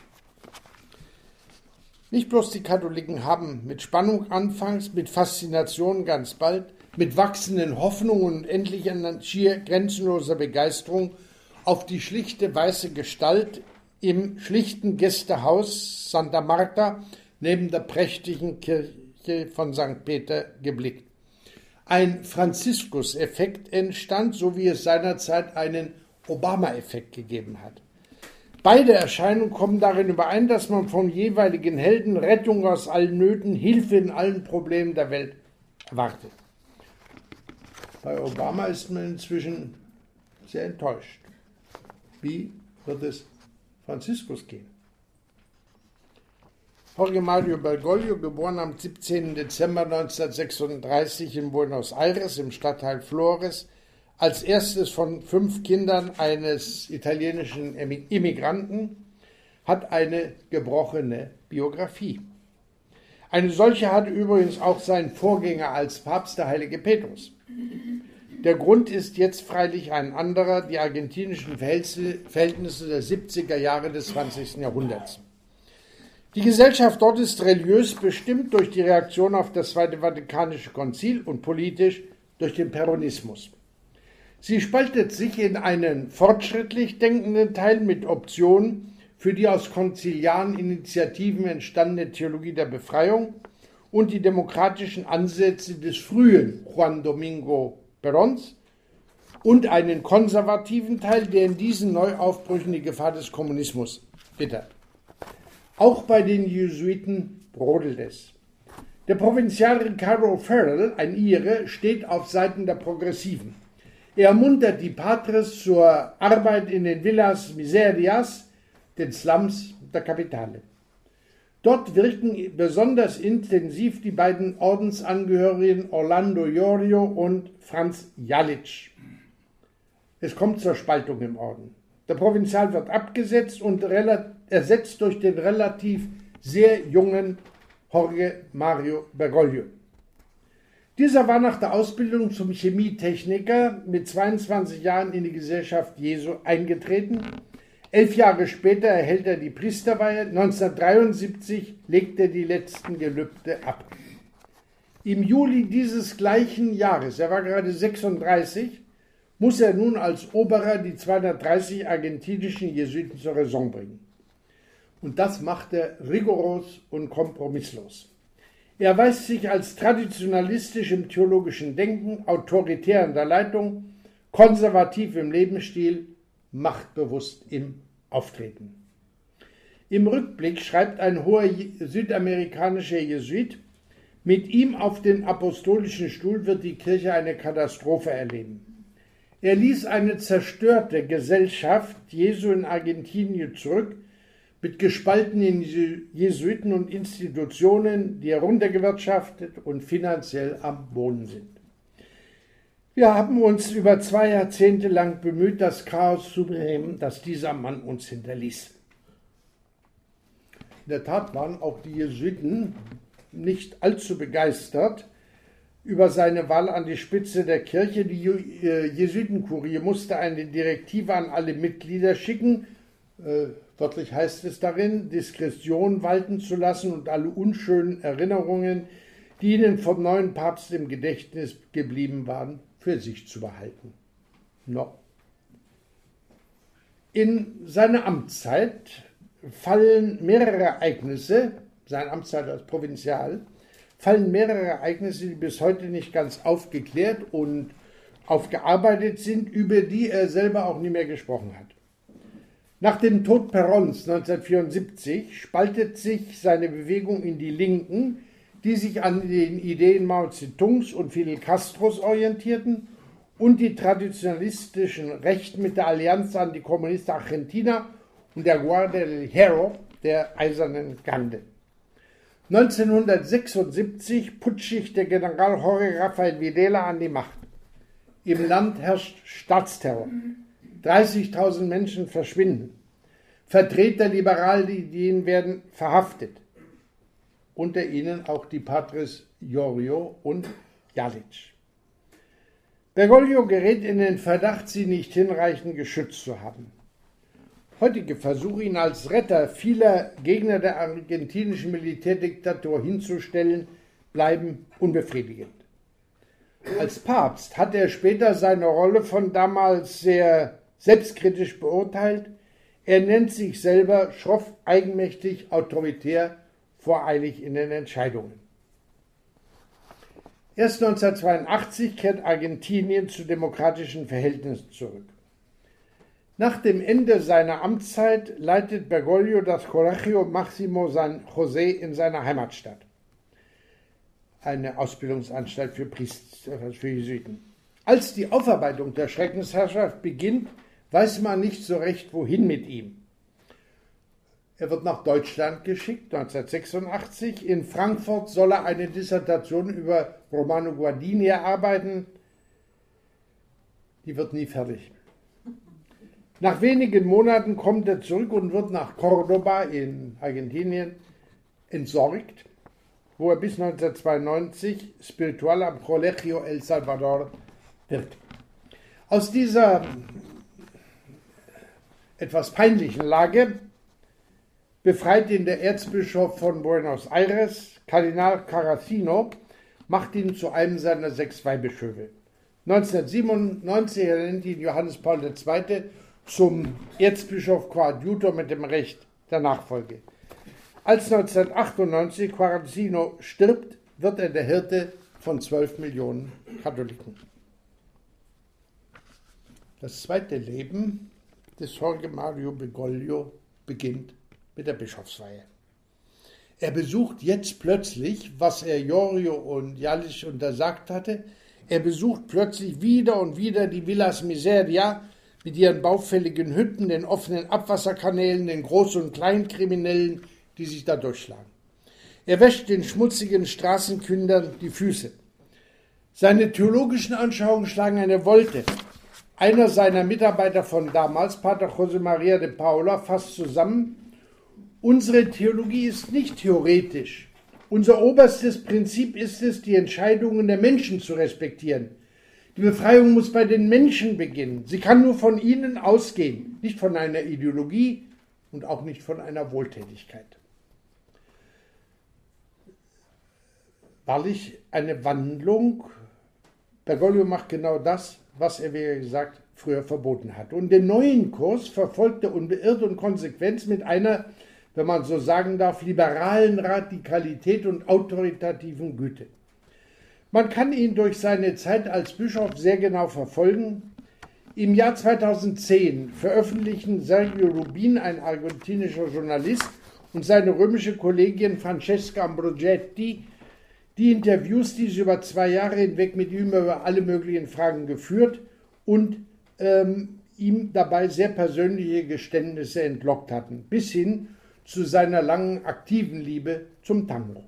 Nicht bloß die Katholiken haben mit Spannung anfangs, mit Faszination ganz bald, mit wachsenden Hoffnungen und endlich einer schier grenzenloser Begeisterung auf die schlichte weiße Gestalt im schlichten Gästehaus Santa Marta neben der prächtigen Kirche von Sankt Peter geblickt. Ein Franziskus-Effekt entstand, so wie es seinerzeit einen Obama-Effekt gegeben hat. Beide Erscheinungen kommen darin überein, dass man vom jeweiligen Helden Rettung aus allen Nöten, Hilfe in allen Problemen der Welt erwartet. Bei Obama ist man inzwischen sehr enttäuscht. Wie wird es Franziskus gehen? Jorge Mario Bergoglio, geboren am siebzehnten Dezember neunzehnhundertsechsunddreißig in Buenos Aires im Stadtteil Flores, als erstes von fünf Kindern eines italienischen Immigranten, hat eine gebrochene Biografie. Eine solche hatte übrigens auch sein Vorgänger als Papst, der heilige Petrus. Der Grund ist jetzt freilich ein anderer, die argentinischen Verhältnisse der siebziger Jahre des zwanzigsten Jahrhunderts. Die Gesellschaft dort ist religiös bestimmt durch die Reaktion auf das Zweite Vatikanische Konzil und politisch durch den Peronismus. Sie spaltet sich in einen fortschrittlich denkenden Teil mit Optionen für die aus konziliaren Initiativen entstandene Theologie der Befreiung und die demokratischen Ansätze des frühen Juan Domingo Perons und einen konservativen Teil, der in diesen Neuaufbrüchen die Gefahr des Kommunismus wittert. Auch bei den Jesuiten brodelt es. Der Provinzial Ricardo O'Farrell, ein Ire, steht auf Seiten der Progressiven. Er ermuntert die Patres zur Arbeit in den Villas Miserias, den Slums der Kapitale. Dort wirken besonders intensiv die beiden Ordensangehörigen Orlando Iorio und Franz Jalic. Es kommt zur Spaltung im Orden. Der Provinzial wird abgesetzt und ersetzt durch den relativ sehr jungen Jorge Mario Bergoglio. Dieser war nach der Ausbildung zum Chemietechniker mit zweiundzwanzig Jahren in die Gesellschaft Jesu eingetreten. Elf Jahre später erhält er die Priesterweihe. neunzehnhundertdreiundsiebzig legt er die letzten Gelübde ab. Im Juli dieses gleichen Jahres, er war gerade sechsunddreißig, muss er nun als Oberer die zweihundertdreißig argentinischen Jesuiten zur Raison bringen. Und das macht er rigoros und kompromisslos. Er erweist sich als traditionalistisch im theologischen Denken, autoritär in der Leitung, konservativ im Lebensstil, machtbewusst im Auftreten. Im Rückblick schreibt ein hoher südamerikanischer Jesuit, mit ihm auf den apostolischen Stuhl wird die Kirche eine Katastrophe erleben. Er ließ eine zerstörte Gesellschaft Jesu in Argentinien zurück, mit gespaltenen Jesuiten und Institutionen, die heruntergewirtschaftet und finanziell am Boden sind. Wir haben uns über zwei Jahrzehnte lang bemüht, das Chaos zu beheben, das dieser Mann uns hinterließ. In der Tat waren auch die Jesuiten nicht allzu begeistert über seine Wahl an die Spitze der Kirche. Die Jesuitenkurie musste eine Direktive an alle Mitglieder schicken, äh, wörtlich heißt es darin, Diskretion walten zu lassen und alle unschönen Erinnerungen, die ihnen vom neuen Papst im Gedächtnis geblieben waren, für sich zu behalten. No. In seine Amtszeit fallen mehrere Ereignisse, seine Amtszeit als Provinzial, fallen mehrere Ereignisse, die bis heute nicht ganz aufgeklärt und aufgearbeitet sind, über die er selber auch nie mehr gesprochen hat. Nach dem Tod Perons neunzehnhundertvierundsiebzig spaltet sich seine Bewegung in die Linken, die sich an den Ideen Mao Zedongs und Fidel Castros orientierten, und die traditionalistischen Rechten mit der Allianz Anticomunista Argentina und der Guardia del Hierro, der Eisernen Gande. neunzehnhundertsechsundsiebzig putscht sich der General Jorge Rafael Videla an die Macht. Im Land herrscht Staatsterror. dreißigtausend Menschen verschwinden. Vertreter liberaler Ideen werden verhaftet. Unter ihnen auch die Padres Iorio und Jalic. Bergoglio gerät in den Verdacht, sie nicht hinreichend geschützt zu haben. Heutige Versuche, ihn als Retter vieler Gegner der argentinischen Militärdiktatur hinzustellen, bleiben unbefriedigend. Als Papst hat er später seine Rolle von damals sehr selbstkritisch beurteilt. Er nennt sich selber schroff, eigenmächtig, autoritär, voreilig in den Entscheidungen. Erst neunzehnhundertzweiundachtzig kehrt Argentinien zu demokratischen Verhältnissen zurück. Nach dem Ende seiner Amtszeit leitet Bergoglio das Colegio Máximo San José in seiner Heimatstadt, eine Ausbildungsanstalt für Priester, für Jesuiten. Als die Aufarbeitung der Schreckensherrschaft beginnt, weiß man nicht so recht, wohin mit ihm. Er wird nach Deutschland geschickt, neunzehnhundertsechsundachtzig. In Frankfurt soll er eine Dissertation über Romano Guardini erarbeiten. Die wird nie fertig. Nach wenigen Monaten kommt er zurück und wird nach Córdoba in Argentinien entsorgt, wo er bis neunzehnhundertzweiundneunzig Spiritual am Colegio El Salvador wird. Aus dieser etwas peinlichen Lage befreit ihn der Erzbischof von Buenos Aires, Kardinal Carracino, macht ihn zu einem seiner sechs Weihbischöfe. neunzehnhundertsiebenundneunzig ernennt ihn Johannes Paul der Zweite zum Erzbischof Coadjutor mit dem Recht der Nachfolge. Als neunzehnhundertachtundneunzig Carracino stirbt, wird er der Hirte von zwölf Millionen Katholiken. Das zweite Leben des Jorge Mario Bergoglio beginnt mit der Bischofsweihe. Er besucht jetzt plötzlich, was er Iorio und Jalic untersagt hatte, er besucht plötzlich wieder und wieder die Villas Miseria mit ihren baufälligen Hütten, den offenen Abwasserkanälen, den Groß- und Kleinkriminellen, die sich da durchschlagen. Er wäscht den schmutzigen Straßenkindern die Füße. Seine theologischen Anschauungen schlagen eine Wolte. Einer seiner Mitarbeiter von damals, Pater José María de Paula, fasst zusammen: Unsere Theologie ist nicht theoretisch. Unser oberstes Prinzip ist es, die Entscheidungen der Menschen zu respektieren. Die Befreiung muss bei den Menschen beginnen. Sie kann nur von ihnen ausgehen, nicht von einer Ideologie und auch nicht von einer Wohltätigkeit. Wahrlich eine Wandlung. Bergoglio macht genau das, was er, wie gesagt, früher verboten hat. Und den neuen Kurs verfolgt er unbeirrt und konsequent mit einer, wenn man so sagen darf, liberalen Radikalität und autoritativen Güte. Man kann ihn durch seine Zeit als Bischof sehr genau verfolgen. Im Jahr zweitausendzehn veröffentlichen Sergio Rubin, ein argentinischer Journalist, und seine römische Kollegin Francesca Ambrogetti die Interviews, die sie über zwei Jahre hinweg mit ihm über alle möglichen Fragen geführt und ähm, ihm dabei sehr persönliche Geständnisse entlockt hatten, bis hin zu seiner langen aktiven Liebe zum Tango.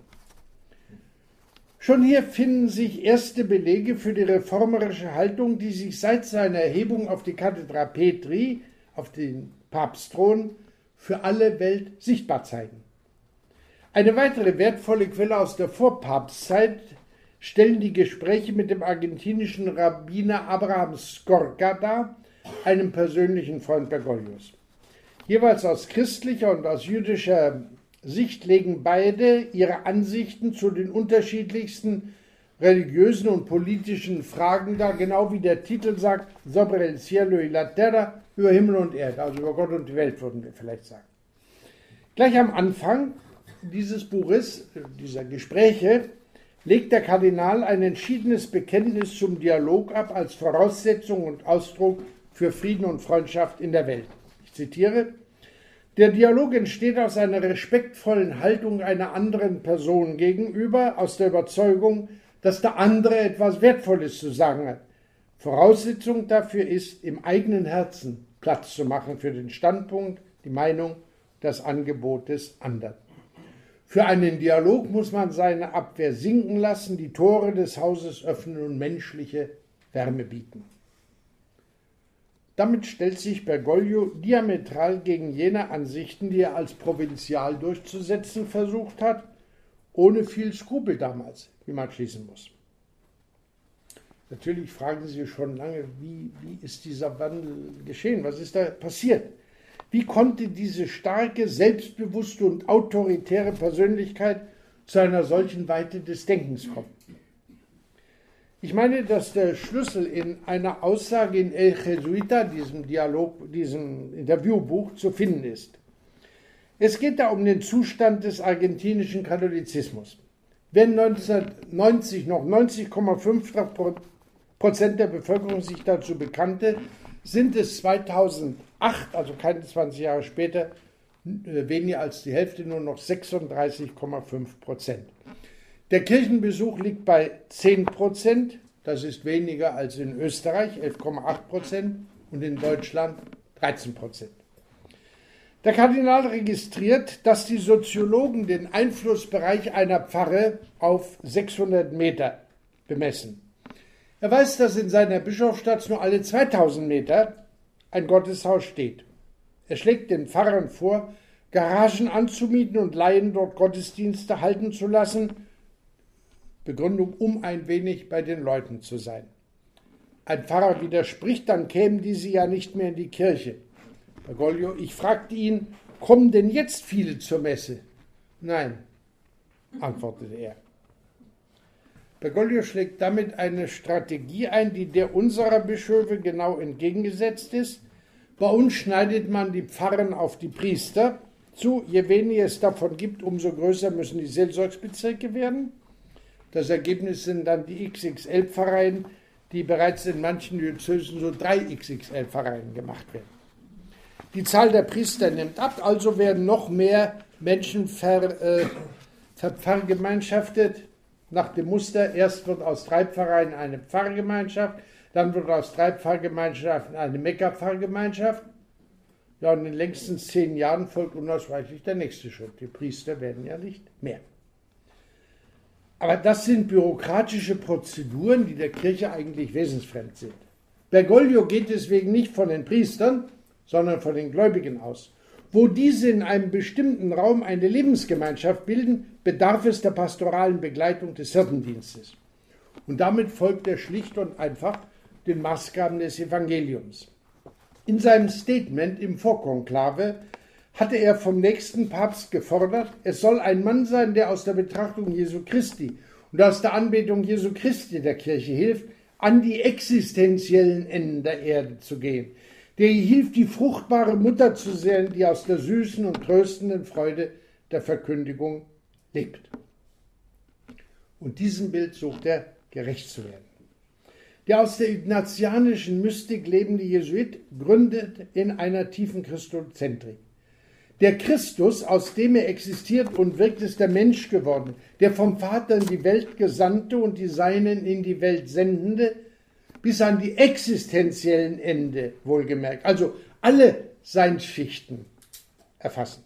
Schon hier finden sich erste Belege für die reformerische Haltung, die sich seit seiner Erhebung auf die Cathedra Petri, auf den Papstthron, für alle Welt sichtbar zeigen. Eine weitere wertvolle Quelle aus der Vorpapstzeit stellen die Gespräche mit dem argentinischen Rabbiner Abraham Skorka dar, einem persönlichen Freund Bergoglios. Jeweils aus christlicher und aus jüdischer Sicht legen beide ihre Ansichten zu den unterschiedlichsten religiösen und politischen Fragen dar, genau wie der Titel sagt, sobre el cielo y la terra, über Himmel und Erde, also über Gott und die Welt, würden wir vielleicht sagen. Gleich am Anfang dieses Buches, dieser Gespräche, legt der Kardinal ein entschiedenes Bekenntnis zum Dialog ab als Voraussetzung und Ausdruck für Frieden und Freundschaft in der Welt. Ich zitiere: Der Dialog entsteht aus einer respektvollen Haltung einer anderen Person gegenüber, aus der Überzeugung, dass der andere etwas Wertvolles zu sagen hat. Voraussetzung dafür ist, im eigenen Herzen Platz zu machen für den Standpunkt, die Meinung, das Angebot des anderen. Für einen Dialog muss man seine Abwehr sinken lassen, die Tore des Hauses öffnen und menschliche Wärme bieten. Damit stellt sich Bergoglio diametral gegen jene Ansichten, die er als provinzial durchzusetzen versucht hat, ohne viel Skrupel damals, wie man schließen muss. Natürlich fragen Sie schon lange, wie, wie ist dieser Wandel geschehen? Was ist da passiert? Wie konnte diese starke, selbstbewusste und autoritäre Persönlichkeit zu einer solchen Weite des Denkens kommen? Ich meine, dass der Schlüssel in einer Aussage in El Jesuita, diesem Dialog, diesem Interviewbuch, zu finden ist. Es geht da um den Zustand des argentinischen Katholizismus. Wenn neunzehnhundertneunzig noch neunzig Komma fünf Prozent der Bevölkerung sich dazu bekannte, sind es zweitausendacht, also keine zwanzig Jahre später, weniger als die Hälfte, nur noch sechsunddreißig Komma fünf Prozent. Der Kirchenbesuch liegt bei zehn Prozent, das ist weniger als in Österreich, elf Komma acht Prozent, und in Deutschland dreizehn Prozent. Der Kardinal registriert, dass die Soziologen den Einflussbereich einer Pfarre auf sechshundert Meter bemessen. Er weiß, dass in seiner Bischofsstadt nur alle zweitausend Meter ein Gotteshaus steht. Er schlägt den Pfarrern vor, Garagen anzumieten und Laien dort Gottesdienste halten zu lassen. Begründung, um ein wenig bei den Leuten zu sein. Ein Pfarrer widerspricht, dann kämen diese ja nicht mehr in die Kirche. Bergoglio, ich fragte ihn, kommen denn jetzt viele zur Messe? Nein, antwortete er. Bergoglio schlägt damit eine Strategie ein, die der unserer Bischöfe genau entgegengesetzt ist. Bei uns schneidet man die Pfarren auf die Priester zu. Je weniger es davon gibt, umso größer müssen die Seelsorgsbezirke werden. Das Ergebnis sind dann die X X L-Pfarreien, die bereits in manchen Diözesen so drei X X L-Pfarreien gemacht werden. Die Zahl der Priester nimmt ab, also werden noch mehr Menschen ver, äh, verpfarrgemeinschaftet. Nach dem Muster, erst wird aus drei Pfarreien eine Pfarrgemeinschaft, dann wird aus drei Pfarrgemeinschaften eine Mekka-Pfarrgemeinschaft. Ja, und in den längsten zehn Jahren folgt unausweichlich der nächste Schritt. Die Priester werden ja nicht mehr. Aber das sind bürokratische Prozeduren, die der Kirche eigentlich wesensfremd sind. Bergoglio geht deswegen nicht von den Priestern, sondern von den Gläubigen aus. Wo diese in einem bestimmten Raum eine Lebensgemeinschaft bilden, bedarf es der pastoralen Begleitung des Hirtendienstes. Und damit folgt er schlicht und einfach den Maßgaben des Evangeliums. In seinem Statement im Vorkonklave hatte er vom nächsten Papst gefordert, es soll ein Mann sein, der aus der Betrachtung Jesu Christi und aus der Anbetung Jesu Christi der Kirche hilft, an die existenziellen Enden der Erde zu gehen, der ihr hilft, die fruchtbare Mutter zu sein, die aus der süßen und tröstenden Freude der Verkündigung lebt. Und diesem Bild sucht er, gerecht zu werden. Der aus der ignatianischen Mystik lebende Jesuit gründet in einer tiefen Christozentrik. Der Christus, aus dem er existiert und wirkt, ist der Mensch geworden, der vom Vater in die Welt gesandte und die Seinen in die Welt sendende, bis an die existenziellen Ende wohlgemerkt, also alle Seinsschichten erfassend.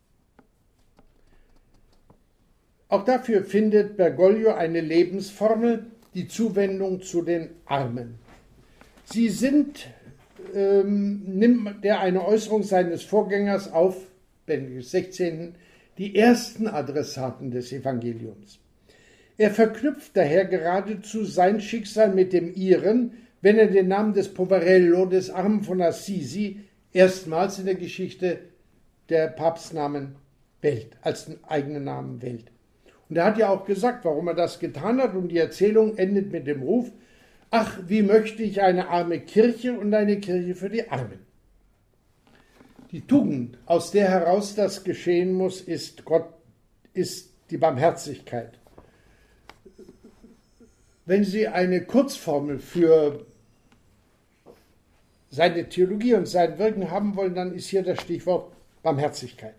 Auch dafür findet Bergoglio eine Lebensformel, die Zuwendung zu den Armen. Sie sind, ähm, nimmt er eine Äußerung seines Vorgängers auf, Benedikt der Sechzehnte, die ersten Adressaten des Evangeliums. Er verknüpft daher geradezu sein Schicksal mit dem ihren, wenn er den Namen des Poverello, des Armen von Assisi, erstmals in der Geschichte der Papstnamen wählt, als den eigenen Namen wählt. Und er hat ja auch gesagt, warum er das getan hat, und die Erzählung endet mit dem Ruf, ach, wie möchte ich eine arme Kirche und eine Kirche für die Armen. Die Tugend, aus der heraus das geschehen muss, ist Gott, ist die Barmherzigkeit. wenn Sie eine Kurzformel für seine Theologie und sein Wirken haben wollen, dann ist hier das Stichwort Barmherzigkeit.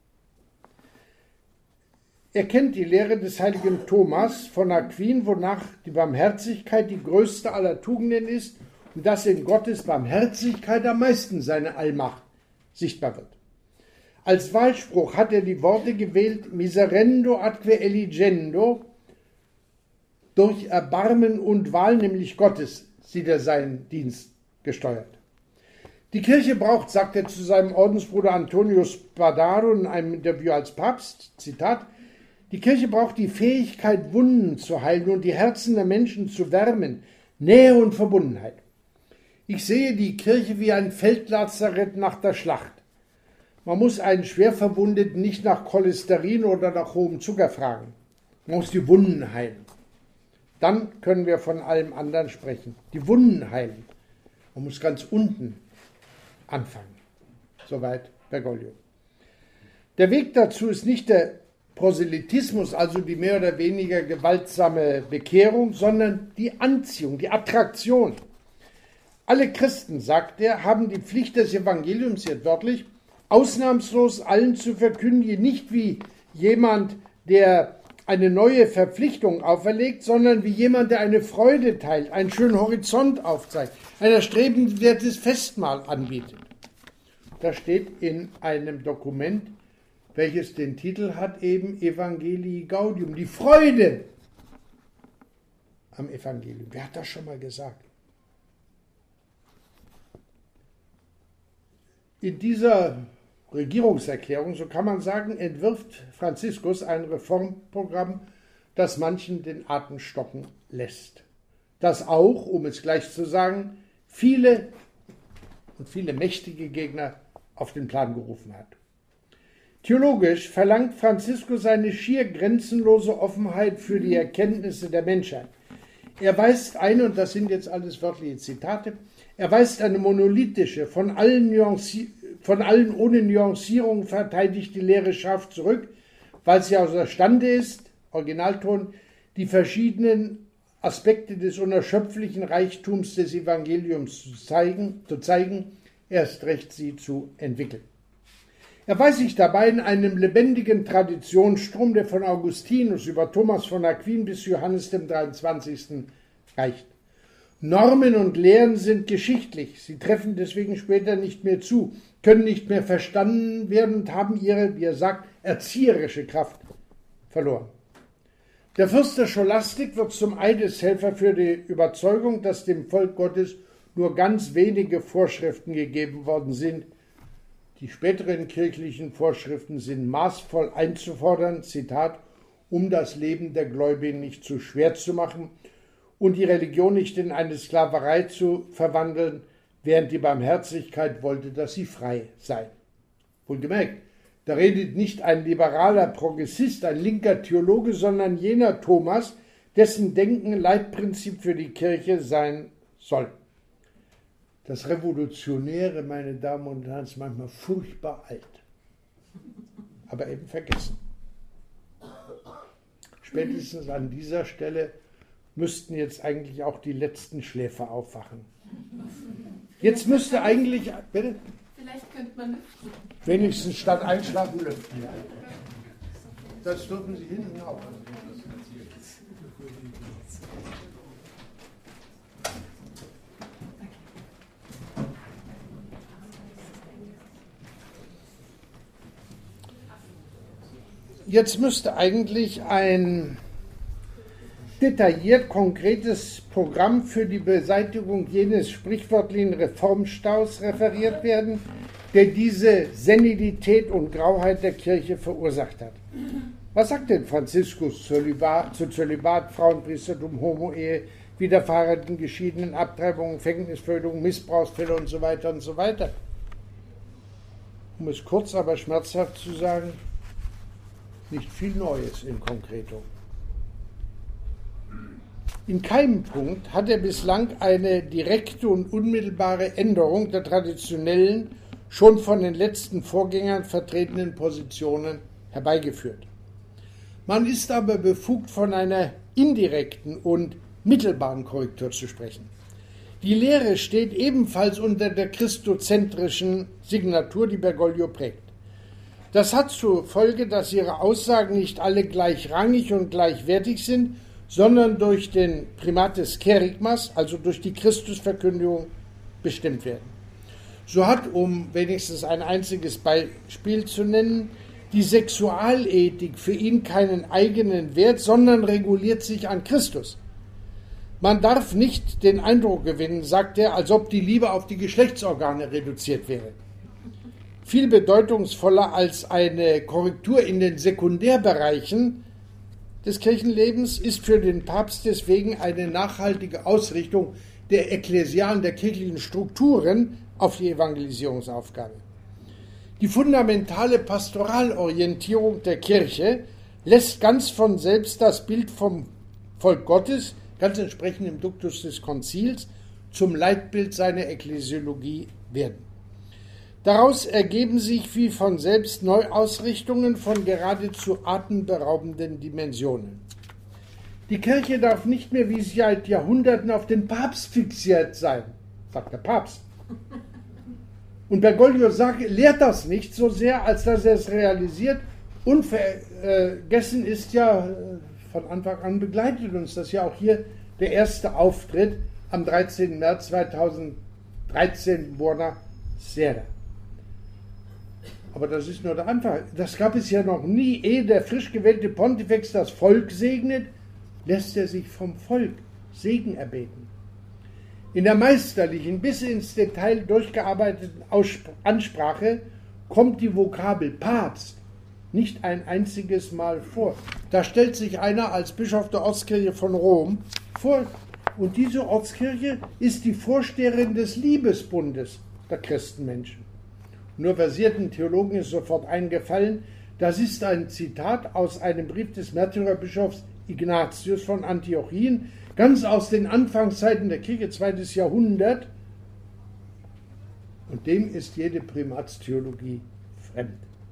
Er kennt die Lehre des heiligen Thomas von Aquin, wonach die Barmherzigkeit die größte aller Tugenden ist und dass in Gottes Barmherzigkeit am meisten seine Allmacht sichtbar wird. Als Wahlspruch hat er die Worte gewählt, miserendo atque eligendo, durch Erbarmen und Wahl, nämlich Gottes, sieht er seinen Dienst gesteuert. Die Kirche braucht, sagt er zu seinem Ordensbruder Antonius Spadaro in einem Interview als Papst, Zitat, die Kirche braucht die Fähigkeit, Wunden zu heilen und die Herzen der Menschen zu wärmen, Nähe und Verbundenheit. Ich sehe die Kirche wie ein Feldlazarett nach der Schlacht. Man muss einen Schwerverwundeten nicht nach Cholesterin oder nach hohem Zucker fragen. Man muss die Wunden heilen. Dann können wir von allem anderen sprechen. Die Wunden heilen. Man muss ganz unten anfangen. Soweit Bergoglio. Der Weg dazu ist nicht der Proselytismus, also die mehr oder weniger gewaltsame Bekehrung, sondern die Anziehung, die Attraktion. Alle Christen, sagt er, haben die Pflicht des Evangeliums, jetzt wörtlich, ausnahmslos allen zu verkündigen, nicht wie jemand, der eine neue Verpflichtung auferlegt, sondern wie jemand, der eine Freude teilt, einen schönen Horizont aufzeigt, ein erstrebenswertes Festmahl anbietet. Das steht in einem Dokument, welches den Titel hat eben Evangelii Gaudium, die Freude am Evangelium. Wer hat das schon mal gesagt? In dieser Regierungserklärung, so kann man sagen, entwirft Franziskus ein Reformprogramm, das manchen den Atem stocken lässt. Das auch, um es gleich zu sagen, viele und viele mächtige Gegner auf den Plan gerufen hat. Theologisch verlangt Franziskus eine schier grenzenlose Offenheit für die Erkenntnisse der Menschheit. Er weist ein, und das sind jetzt alles wörtliche Zitate, er weist eine monolithische, von allen, Nuanci- von allen ohne Nuancierung verteidigte Lehre scharf zurück, weil sie außerstande ist, Originalton, die verschiedenen Aspekte des unerschöpflichen Reichtums des Evangeliums zu zeigen, zu zeigen, erst recht sie zu entwickeln. Er weiß sich dabei in einem lebendigen Traditionsstrom, der von Augustinus über Thomas von Aquin bis Johannes dem dreiundzwanzigsten reicht. Normen und Lehren sind geschichtlich, sie treffen deswegen später nicht mehr zu, können nicht mehr verstanden werden und haben ihre, wie er sagt, erzieherische Kraft verloren. Der Fürst der Scholastik wird zum Eideshelfer für die Überzeugung, dass dem Volk Gottes nur ganz wenige Vorschriften gegeben worden sind. Die späteren kirchlichen Vorschriften sind maßvoll einzufordern, Zitat, um das Leben der Gläubigen nicht zu schwer zu machen und die Religion nicht in eine Sklaverei zu verwandeln, während die Barmherzigkeit wollte, dass sie frei sei. Wohlgemerkt, da redet nicht ein liberaler Progressist, ein linker Theologe, sondern jener Thomas, dessen Denken Leitprinzip für die Kirche sein soll. Das Revolutionäre, meine Damen und Herren, ist manchmal furchtbar alt, aber eben vergessen. Spätestens an dieser Stelle müssten jetzt eigentlich auch die letzten Schläfer aufwachen. Jetzt müsste eigentlich, bitte? Vielleicht könnte man lüften. Wenigstens statt einschlafen lüften. Das dürfen Sie hinten auch. Jetzt müsste eigentlich ein detailliert konkretes Programm für die Beseitigung jenes sprichwörtlichen Reformstaus referiert werden, der diese Senilität und Grauheit der Kirche verursacht hat. Was sagt denn Franziskus zu Zölibat, zu Zölibat, Frauenpriestertum, Homo-Ehe, wiederverheirateten, geschiedenen, Abtreibungen, Fängnisvögelung, Missbrauchsfälle und so weiter und so weiter? Um es kurz, aber schmerzhaft zu sagen, nicht viel Neues in Konkreto. In keinem Punkt hat er bislang eine direkte und unmittelbare Änderung der traditionellen, schon von den letzten Vorgängern vertretenen Positionen herbeigeführt. Man ist aber befugt, von einer indirekten und mittelbaren Korrektur zu sprechen. Die Lehre steht ebenfalls unter der christozentrischen Signatur, die Bergoglio prägt. Das hat zur Folge, dass ihre Aussagen nicht alle gleichrangig und gleichwertig sind, sondern durch den Primat des Kerygmas, also durch die Christusverkündigung, bestimmt werden. So hat, um wenigstens ein einziges Beispiel zu nennen, die Sexualethik für ihn keinen eigenen Wert, sondern reguliert sich an Christus. Man darf nicht den Eindruck gewinnen, sagt er, als ob die Liebe auf die Geschlechtsorgane reduziert wäre. Viel bedeutungsvoller als eine Korrektur in den Sekundärbereichen des Kirchenlebens ist für den Papst deswegen eine nachhaltige Ausrichtung der ekklesialen, der kirchlichen Strukturen auf die Evangelisierungsaufgabe. Die fundamentale Pastoralorientierung der Kirche lässt ganz von selbst das Bild vom Volk Gottes, ganz entsprechend im Duktus des Konzils, zum Leitbild seiner Ekklesiologie werden. Daraus ergeben sich wie von selbst Neuausrichtungen von geradezu atemberaubenden Dimensionen. Die Kirche darf nicht mehr wie seit Jahrhunderten auf den Papst fixiert sein, sagt der Papst. Und Bergoglio sagt, lehrt das nicht so sehr, als dass er es realisiert. Unvergessen ist ja, von Anfang an begleitet uns das ja auch hier der erste Auftritt am dreizehnten März zweitausenddreizehn in Buona Sera. Aber das ist nur der Anfang. Das gab es ja noch nie. Ehe der frisch gewählte Pontifex das Volk segnet, lässt er sich vom Volk Segen erbeten. In der meisterlichen, bis ins Detail durchgearbeiteten Ansprache kommt die Vokabel Papst nicht ein einziges Mal vor. Da stellt sich einer als Bischof der Ortskirche von Rom vor, und diese Ortskirche ist die Vorsteherin des Liebesbundes der Christenmenschen. Nur versierten Theologen ist sofort eingefallen, das ist ein Zitat aus einem Brief des Märtyrerbischofs Ignatius von Antiochien, ganz aus den Anfangszeiten der Kirche, zweites Jahrhundert. Und dem ist jede Primatstheologie fremd.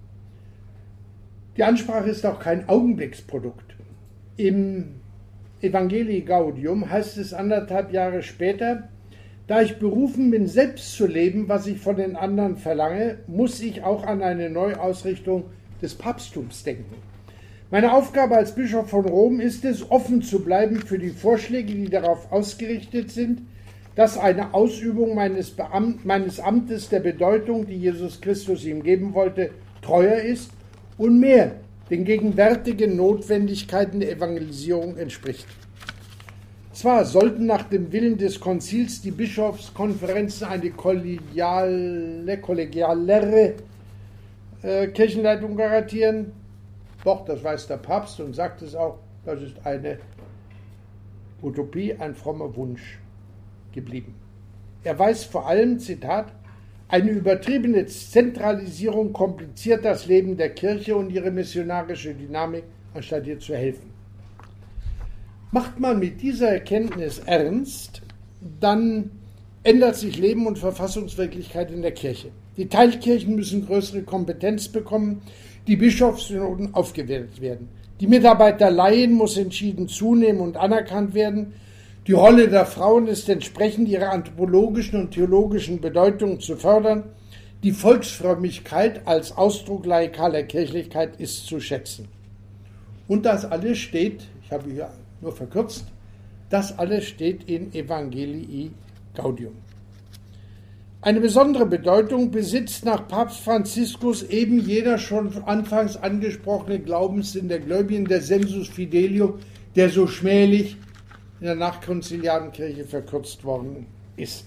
Die Ansprache ist auch kein Augenblicksprodukt. Im Evangelii Gaudium heißt es anderthalb Jahre später, da ich berufen bin, selbst zu leben, was ich von den anderen verlange, muss ich auch an eine Neuausrichtung des Papsttums denken. Meine Aufgabe als Bischof von Rom ist es, offen zu bleiben für die Vorschläge, die darauf ausgerichtet sind, dass eine Ausübung meines, Beamt, meines Amtes der Bedeutung, die Jesus Christus ihm geben wollte, treuer ist und mehr den gegenwärtigen Notwendigkeiten der Evangelisierung entspricht. Zwar sollten nach dem Willen des Konzils die Bischofskonferenzen eine kollegiale, kollegialere äh, Kirchenleitung garantieren, doch, das weiß der Papst und sagt es auch, das ist eine Utopie, ein frommer Wunsch geblieben. Er weiß vor allem, Zitat, eine übertriebene Zentralisierung kompliziert das Leben der Kirche und ihre missionarische Dynamik, anstatt ihr zu helfen. Macht man mit dieser Erkenntnis ernst, dann ändert sich Leben und Verfassungswirklichkeit in der Kirche. Die Teilkirchen müssen größere Kompetenz bekommen, die Bischofssynoden aufgewertet werden. Die Mitarbeit der Laien muss entschieden zunehmen und anerkannt werden. Die Rolle der Frauen ist entsprechend ihrer anthropologischen und theologischen Bedeutung zu fördern. Die Volksfrömmigkeit als Ausdruck laikaler Kirchlichkeit ist zu schätzen. Und das alles steht, ich habe hier nur verkürzt, das alles steht in Evangelii Gaudium. Eine besondere Bedeutung besitzt nach Papst Franziskus eben jeder schon anfangs angesprochene Glaubenssinn der Gläubigen, der Sensus Fidelium, der so schmählich in der nachkonziliaren Kirche verkürzt worden ist.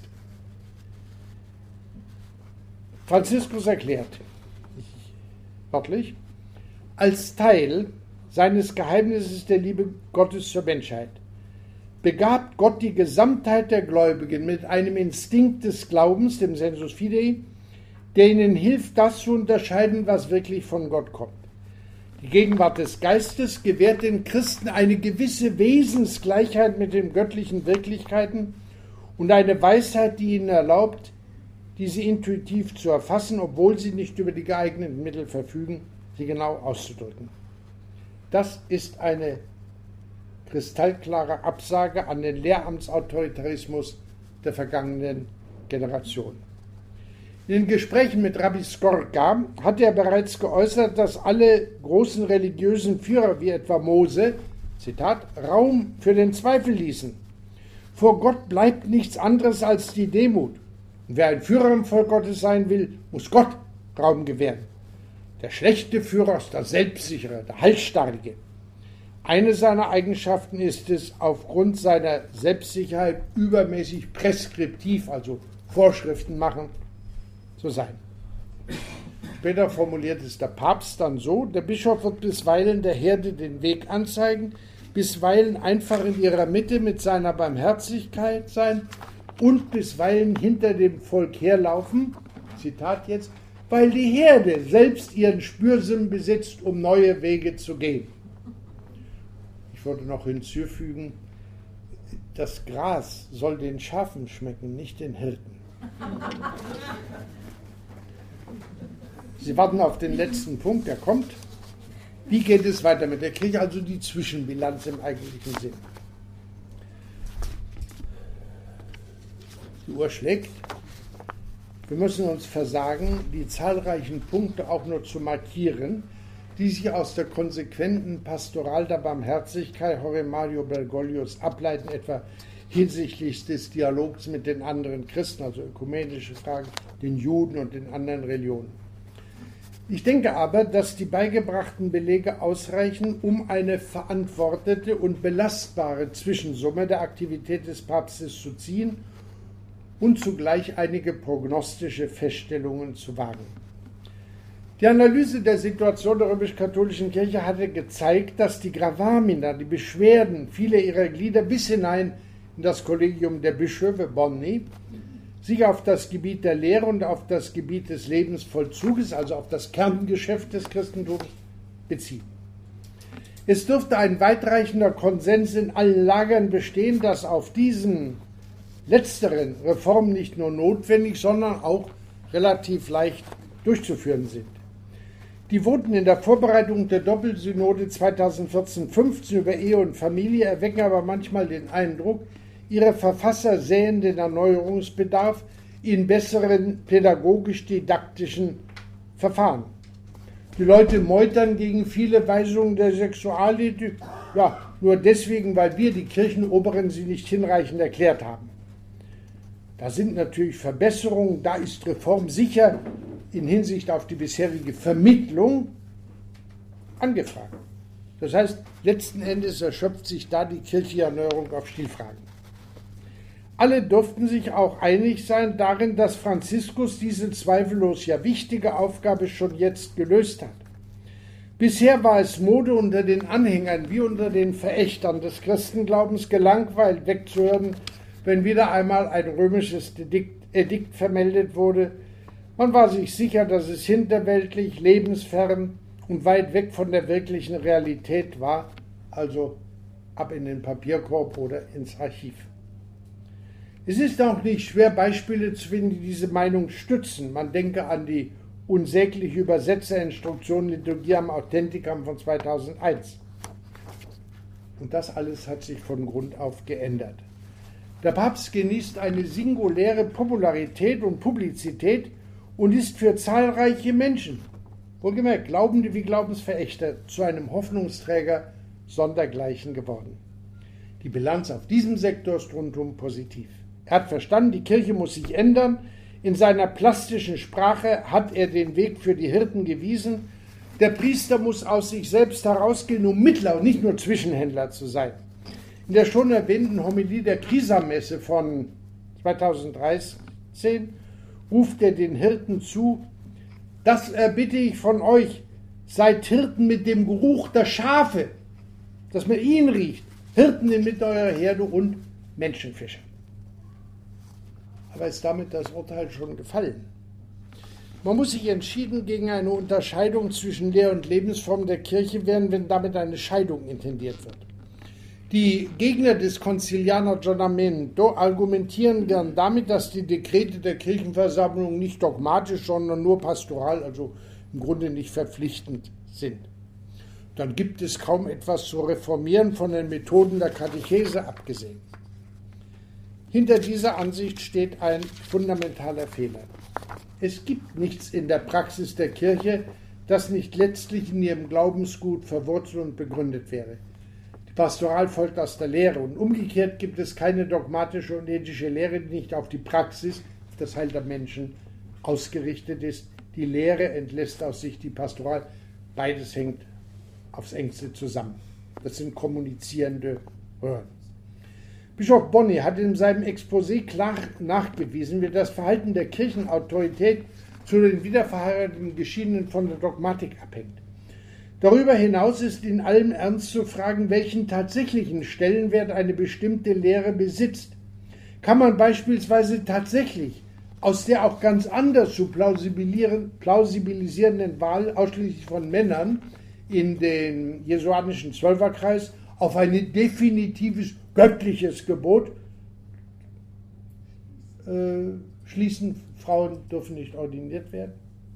Franziskus erklärt, wörtlich, als Teil seines Geheimnisses der Liebe Gottes zur Menschheit begabt Gott die Gesamtheit der Gläubigen mit einem Instinkt des Glaubens, dem Sensus Fidei, der ihnen hilft, das zu unterscheiden, was wirklich von Gott kommt. Die Gegenwart des Geistes gewährt den Christen eine gewisse Wesensgleichheit mit den göttlichen Wirklichkeiten und eine Weisheit, die ihnen erlaubt, diese intuitiv zu erfassen, obwohl sie nicht über die geeigneten Mittel verfügen, sie genau auszudrücken. Das ist eine kristallklare Absage an den Lehramtsautoritarismus der vergangenen Generation. In den Gesprächen mit Rabbi Skorka hat er bereits geäußert, dass alle großen religiösen Führer wie etwa Mose, Zitat, Raum für den Zweifel ließen. Vor Gott bleibt nichts anderes als die Demut. Und wer ein Führer im Volk Gottes sein will, muss Gott Raum gewähren. Der schlechte Führer ist der Selbstsichere, der Halsstarrige. Eine seiner Eigenschaften ist es, aufgrund seiner Selbstsicherheit übermäßig preskriptiv, also Vorschriften machen, zu sein. Später formuliert es der Papst dann so: Der Bischof wird bisweilen der Herde den Weg anzeigen, bisweilen einfach in ihrer Mitte mit seiner Barmherzigkeit sein und bisweilen hinter dem Volk herlaufen, Zitat jetzt, weil die Herde selbst ihren Spürsinn besitzt, um neue Wege zu gehen. Ich würde noch hinzufügen, das Gras soll den Schafen schmecken, nicht den Hirten. Sie warten auf den letzten Punkt, der kommt. Wie geht es weiter mit der Kirche? Also die Zwischenbilanz im eigentlichen Sinn. Die Uhr schlägt. Wir müssen uns versagen, die zahlreichen Punkte auch nur zu markieren, die sich aus der konsequenten Pastoral der Barmherzigkeit Jorge Mario Bergoglios ableiten, etwa hinsichtlich des Dialogs mit den anderen Christen, also ökumenische Fragen, den Juden und den anderen Religionen. Ich denke aber, dass die beigebrachten Belege ausreichen, um eine verantwortete und belastbare Zwischensumme der Aktivität des Papstes zu ziehen und zugleich einige prognostische Feststellungen zu wagen. Die Analyse der Situation der römisch-katholischen Kirche hatte gezeigt, dass die Gravamina, die Beschwerden vieler ihrer Glieder bis hinein in das Kollegium der Bischöfe Bonni, sich auf das Gebiet der Lehre und auf das Gebiet des Lebensvollzuges, also auf das Kerngeschäft des Christentums, beziehen. Es dürfte ein weitreichender Konsens in allen Lagern bestehen, dass auf diesen letzteren Reformen nicht nur notwendig, sondern auch relativ leicht durchzuführen sind. Die Voten in der Vorbereitung der Doppelsynode zweitausendvierzehn fünfzehn über Ehe und Familie erwecken aber manchmal den Eindruck, ihre Verfasser sähen den Erneuerungsbedarf in besseren pädagogisch-didaktischen Verfahren. Die Leute meutern gegen viele Weisungen der Sexualethik, ja, nur deswegen, weil wir, die Kirchenoberen, sie nicht hinreichend erklärt haben. Da sind natürlich Verbesserungen, da ist Reform sicher in Hinsicht auf die bisherige Vermittlung angefragt. Das heißt, letzten Endes erschöpft sich da die kirchliche Erneuerung auf Stilfragen. Alle durften sich auch einig sein darin, dass Franziskus diese zweifellos ja wichtige Aufgabe schon jetzt gelöst hat. Bisher war es Mode, unter den Anhängern wie unter den Verächtern des Christenglaubens gelangweilt wegzuhören, wenn wieder einmal ein römisches Edikt, Edikt vermeldet wurde. Man war sich sicher, dass es hinterweltlich, lebensfern und weit weg von der wirklichen Realität war, also ab in den Papierkorb oder ins Archiv. Es ist auch nicht schwer, Beispiele zu finden, die diese Meinung stützen. Man denke an die unsägliche Übersetzerinstruktion Liturgiam Authenticam von zweitausendeins. Und das alles hat sich von Grund auf geändert. Der Papst genießt eine singuläre Popularität und Publizität und ist für zahlreiche Menschen, wohlgemerkt Glaubende wie Glaubensverächter, zu einem Hoffnungsträger sondergleichen geworden. Die Bilanz auf diesem Sektor ist rundum positiv. Er hat verstanden, die Kirche muss sich ändern. In seiner plastischen Sprache hat er den Weg für die Hirten gewiesen. Der Priester muss aus sich selbst herausgehen, um Mittler und nicht nur Zwischenhändler zu sein. In der schon erwähnten Homilie der Krisammesse von zweitausenddreizehn ruft er den Hirten zu: Das erbitte ich von euch, seid Hirten mit dem Geruch der Schafe, dass man ihn riecht, Hirten inmitten eurer Herde und Menschenfischer. Aber ist damit das Urteil schon gefallen? Man muss sich entschieden gegen eine Unterscheidung zwischen Lehr- und Lebensform der Kirche wehren, wenn damit eine Scheidung intendiert wird. Die Gegner des Conciliar Aggiornamento argumentieren gern damit, dass die Dekrete der Kirchenversammlung nicht dogmatisch, sondern nur pastoral, also im Grunde nicht verpflichtend sind. dann gibt es kaum etwas zu reformieren, von den Methoden der Katechese abgesehen. Hinter dieser Ansicht steht ein fundamentaler Fehler. Es gibt nichts in der Praxis der Kirche, das nicht letztlich in ihrem Glaubensgut verwurzelt und begründet wäre. Die Pastoral folgt aus der Lehre und umgekehrt gibt es keine dogmatische und ethische Lehre, die nicht auf die Praxis, auf das Heil der Menschen ausgerichtet ist. Die Lehre entlässt aus sich die Pastoral. Beides hängt aufs Engste zusammen. Das sind kommunizierende Röhren. Bischof Bonny hat in seinem Exposé klar nachgewiesen, wie das Verhalten der Kirchenautorität zu den wiederverheirateten Geschiedenen von der Dogmatik abhängt. Darüber hinaus ist in allem Ernst zu fragen, welchen tatsächlichen Stellenwert eine bestimmte Lehre besitzt. Kann man beispielsweise tatsächlich aus der auch ganz anders zu plausibilisierenden Wahl ausschließlich von Männern in den jesuanischen Zwölferkreis auf ein definitives göttliches Gebot äh, schließen, Frauen dürfen nicht ordiniert werden?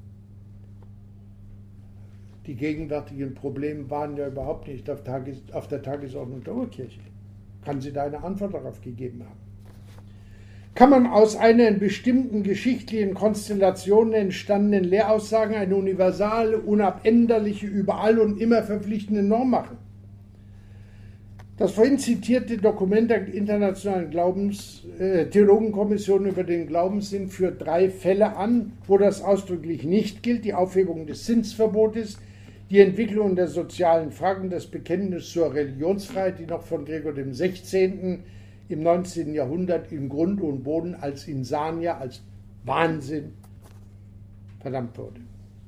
Die gegenwärtigen Probleme waren ja überhaupt nicht auf, Tages, auf der Tagesordnung der Urkirche. Kann sie da eine Antwort darauf gegeben haben? Kann man aus einer in bestimmten geschichtlichen Konstellationen entstandenen Lehraussagen eine universale, unabänderliche, überall und immer verpflichtende Norm machen? Das vorhin zitierte Dokument der Internationalen Glaubens, äh, Theologenkommission über den Glaubenssinn führt drei Fälle an, wo das ausdrücklich nicht gilt: die Aufhebung des Zinsverbotes, die Entwicklung der sozialen Fragen, das Bekenntnis zur Religionsfreiheit, die noch von Gregor dem Sechzehnten im neunzehnten Jahrhundert im Grund und Boden als Insania, als Wahnsinn verdammt wurde.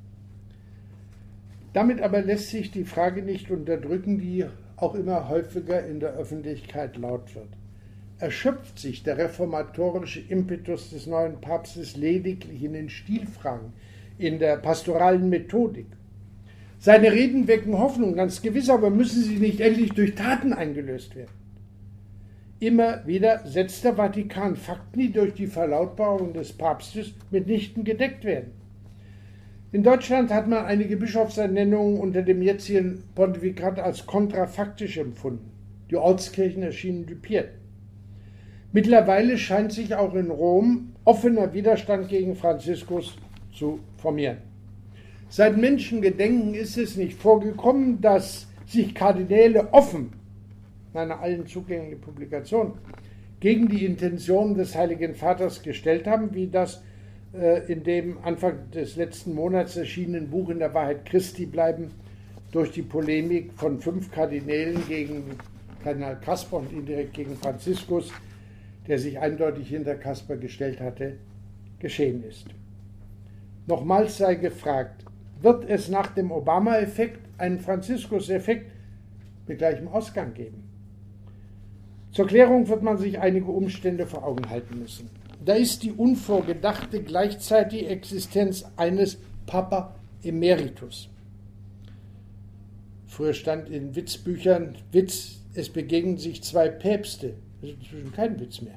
Damit aber lässt sich die Frage nicht unterdrücken, die auch immer häufiger in der Öffentlichkeit laut wird. Erschöpft sich der reformatorische Impetus des neuen Papstes lediglich in den Stilfragen, in der pastoralen Methodik? Seine Reden wecken Hoffnung, ganz gewiss, aber müssen sie nicht endlich durch Taten eingelöst werden? Immer wieder setzt der Vatikan Fakten, die durch die Verlautbarung des Papstes mitnichten gedeckt werden. In Deutschland hat man einige Bischofsernennungen unter dem jetzigen Pontifikat als kontrafaktisch empfunden. Die Ortskirchen erschienen düpiert. Mittlerweile scheint sich auch in Rom offener Widerstand gegen Franziskus zu formieren. Seit Menschengedenken ist es nicht vorgekommen, dass sich Kardinäle offen, einer allen zugänglichen Publikation, gegen die Intentionen des Heiligen Vaters gestellt haben, wie das äh, in dem Anfang des letzten Monats erschienenen Buch In der Wahrheit Christi bleiben, durch die Polemik von fünf Kardinälen gegen Kardinal Kasper und indirekt gegen Franziskus, der sich eindeutig hinter Kasper gestellt hatte, geschehen ist. Nochmals sei gefragt, wird es nach dem Obama-Effekt einen Franziskus-Effekt mit gleichem Ausgang geben? Zur Klärung wird man sich einige Umstände vor Augen halten müssen. Da ist die unvorgedachte gleichzeitige Existenz eines Papa Emeritus. Früher stand in Witzbüchern, Witz, es begegnen sich zwei Päpste. Das ist inzwischen kein Witz mehr.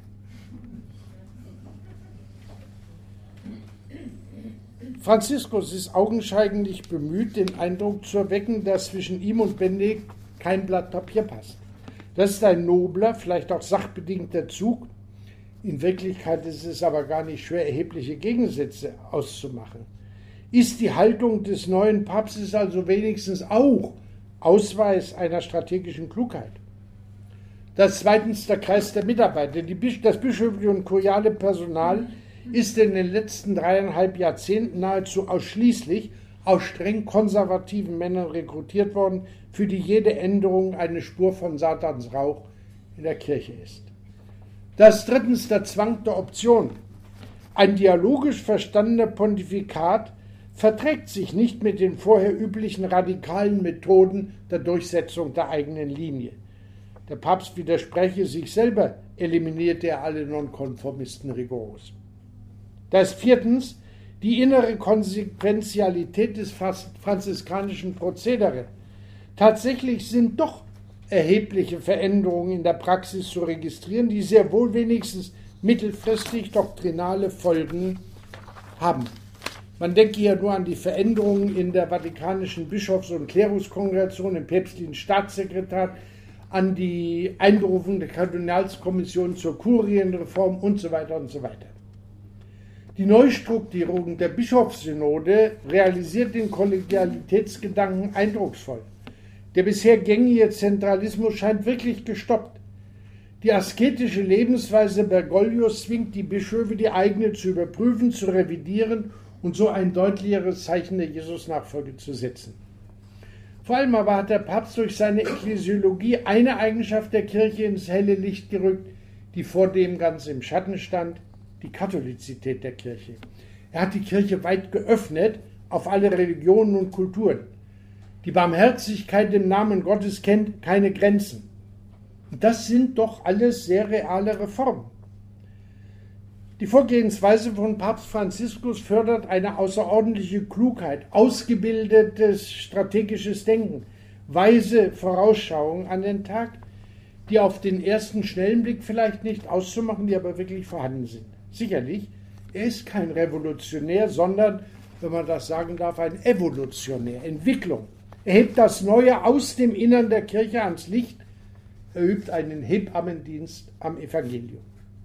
Franziskus ist augenscheinlich bemüht, den Eindruck zu erwecken, dass zwischen ihm und Benedikt kein Blatt Papier passt. Das ist ein nobler, vielleicht auch sachbedingter Zug. In Wirklichkeit ist es aber gar nicht schwer, erhebliche Gegensätze auszumachen. Ist die Haltung des neuen Papstes also wenigstens auch Ausweis einer strategischen Klugheit? Das zweitens der Kreis der Mitarbeiter. Die, das bischöfliche und kuriale Personal ist in den letzten dreieinhalb Jahrzehnten nahezu ausschließlich aus streng konservativen Männern rekrutiert worden, für die jede Änderung eine Spur von Satans Rauch in der Kirche ist. Das drittens der Zwang der Option. Ein dialogisch verstandener Pontifikat verträgt sich nicht mit den vorher üblichen radikalen Methoden der Durchsetzung der eigenen Linie. Der Papst widerspreche sich selber, eliminierte er alle Nonkonformisten rigoros. Das viertens die innere Konsequenzialität des franziskanischen Prozedere. Tatsächlich sind doch erhebliche Veränderungen in der Praxis zu registrieren, die sehr wohl wenigstens mittelfristig doktrinale Folgen haben. Man denke hier nur an die Veränderungen in der Vatikanischen Bischofs- und Kleruskongregation, im päpstlichen Staatssekretariat, an die Einberufung der Kardinalskommission zur Kurienreform und so weiter und so weiter. Die Neustrukturierung der Bischofssynode realisiert den Kollegialitätsgedanken eindrucksvoll. Der bisher gängige Zentralismus scheint wirklich gestoppt. Die asketische Lebensweise Bergoglios zwingt die Bischöfe, die eigene zu überprüfen, zu revidieren und so ein deutlicheres Zeichen der Jesus-Nachfolge zu setzen. Vor allem aber hat der Papst durch seine Ekklesiologie eine Eigenschaft der Kirche ins helle Licht gerückt, die vordem ganz im Schatten stand: die Katholizität der Kirche. Er hat die Kirche weit geöffnet auf alle Religionen und Kulturen. Die Barmherzigkeit im Namen Gottes kennt keine Grenzen. Und das sind doch alles sehr reale Reformen. Die Vorgehensweise von Papst Franziskus fördert eine außerordentliche Klugheit, ausgebildetes strategisches Denken, weise Vorausschauungen an den Tag, die auf den ersten schnellen Blick vielleicht nicht auszumachen, die aber wirklich vorhanden sind. Sicherlich, er ist kein Revolutionär, sondern, wenn man das sagen darf, ein Evolutionär, Entwicklung. Er hebt das Neue aus dem Innern der Kirche ans Licht, er übt einen Hebammendienst am Evangelium.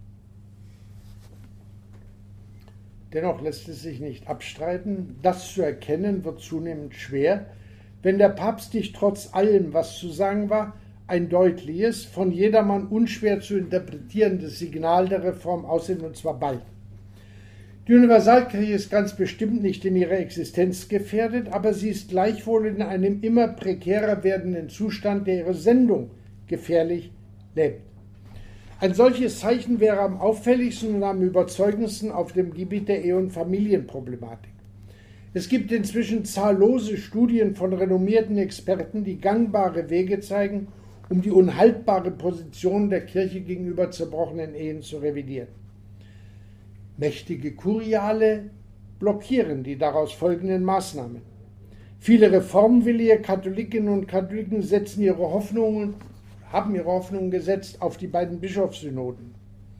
Dennoch lässt es sich nicht abstreiten, das zu erkennen wird zunehmend schwer, wenn der Papst nicht trotz allem, was zu sagen war, ein deutliches, von jedermann unschwer zu interpretierendes Signal der Reform aussendet, und zwar bald. Die Universalkirche ist ganz bestimmt nicht in ihrer Existenz gefährdet, aber sie ist gleichwohl in einem immer prekärer werdenden Zustand, der ihre Sendung gefährlich lähmt. Ein solches Zeichen wäre am auffälligsten und am überzeugendsten auf dem Gebiet der Ehe- und Familienproblematik. Es gibt inzwischen zahllose Studien von renommierten Experten, die gangbare Wege zeigen, um die unhaltbare Position der Kirche gegenüber zerbrochenen Ehen zu revidieren. Mächtige Kuriale blockieren die daraus folgenden Maßnahmen. Viele reformwillige Katholikinnen und Katholiken setzen ihre Hoffnungen haben ihre Hoffnung gesetzt auf die beiden Bischofssynoden.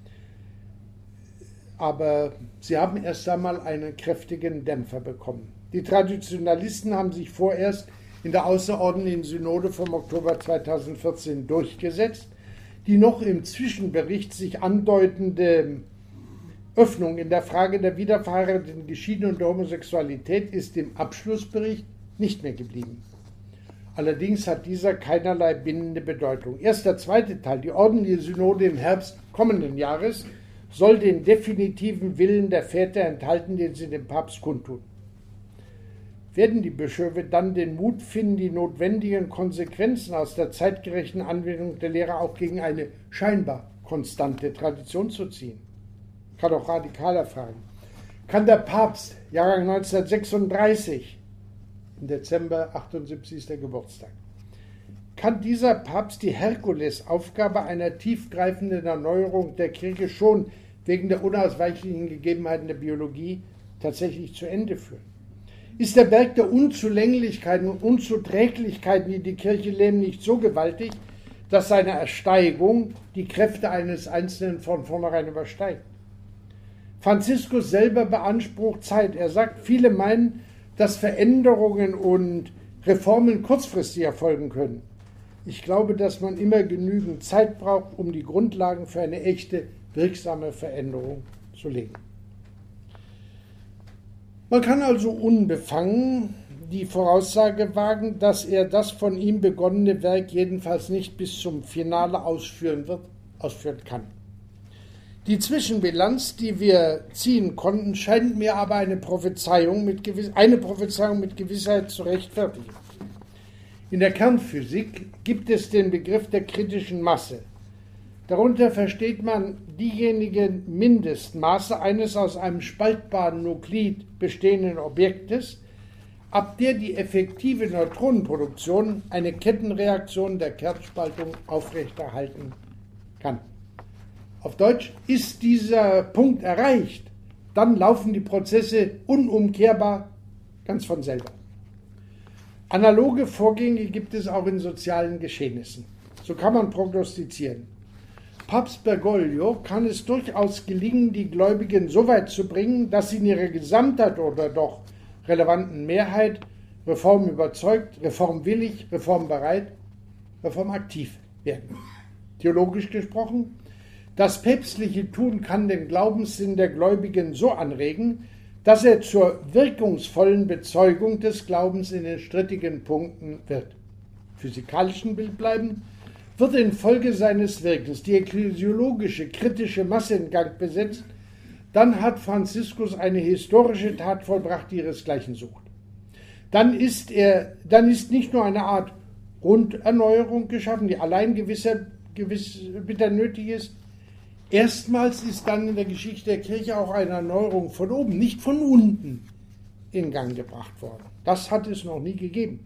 Aber sie haben erst einmal einen kräftigen Dämpfer bekommen. Die Traditionalisten haben sich vorerst in der außerordentlichen Synode vom Oktober zweitausendvierzehn durchgesetzt. Die noch im Zwischenbericht sich andeutende Öffnung in der Frage der wiederverheirateten Geschiedenen und der Homosexualität ist im Abschlussbericht nicht mehr geblieben. Allerdings hat dieser keinerlei bindende Bedeutung. Erst der zweite Teil, die ordentliche Synode im Herbst kommenden Jahres, soll den definitiven Willen der Väter enthalten, den sie dem Papst kundtun. Werden die Bischöfe dann den Mut finden, die notwendigen Konsequenzen aus der zeitgerechten Anwendung der Lehre auch gegen eine scheinbar konstante Tradition zu ziehen? Kann auch radikaler fragen. Kann der Papst, Jahrgang neunzehnhundertsechsunddreißig, im Dezember achtundsiebzig ist der Geburtstag, kann dieser Papst die Herkulesaufgabe einer tiefgreifenden Erneuerung der Kirche schon wegen der unausweichlichen Gegebenheiten der Biologie tatsächlich zu Ende führen? Ist der Berg der Unzulänglichkeiten und Unzuträglichkeiten, die die Kirche lähmen, nicht so gewaltig, dass seine Ersteigung die Kräfte eines Einzelnen von vornherein übersteigt? Franziskus selber beansprucht Zeit. Er sagt, viele meinen, dass Veränderungen und Reformen kurzfristig erfolgen können. Ich glaube, dass man immer genügend Zeit braucht, um die Grundlagen für eine echte, wirksame Veränderung zu legen. Man kann also unbefangen die Voraussage wagen, dass er das von ihm begonnene Werk jedenfalls nicht bis zum Finale ausführen wird, ausführen kann. Die Zwischenbilanz, die wir ziehen konnten, scheint mir aber eine Prophezeiung mit Gewiss- eine Prophezeiung mit Gewissheit zu rechtfertigen. In der Kernphysik gibt es den Begriff der kritischen Masse. Darunter versteht man diejenigen Mindestmaße eines aus einem spaltbaren Nuklid bestehenden Objektes, ab der die effektive Neutronenproduktion eine Kettenreaktion der Kernspaltung aufrechterhalten kann. Auf Deutsch, ist dieser Punkt erreicht, dann laufen die Prozesse unumkehrbar ganz von selber. Analoge Vorgänge gibt es auch in sozialen Geschehnissen. So kann man prognostizieren. Papst Bergoglio kann es durchaus gelingen, die Gläubigen so weit zu bringen, dass sie in ihrer Gesamtheit oder doch relevanten Mehrheit reformüberzeugt, reformwillig, reformbereit, reformaktiv werden. Theologisch gesprochen, das päpstliche Tun kann den Glaubenssinn der Gläubigen so anregen, dass er zur wirkungsvollen Bezeugung des Glaubens in den strittigen Punkten wird. Physikalischen Bild bleiben, wird infolge seines Wirkens die ekklesiologische, kritische Masse in Gang besetzt, dann hat Franziskus eine historische Tat vollbracht, die ihresgleichen sucht. Dann ist er, dann ist nicht nur eine Art Grunderneuerung geschaffen, die allein gewisser, gewiss bitter nötig ist. Erstmals ist dann in der Geschichte der Kirche auch eine Erneuerung von oben, nicht von unten, in Gang gebracht worden. Das hat es noch nie gegeben.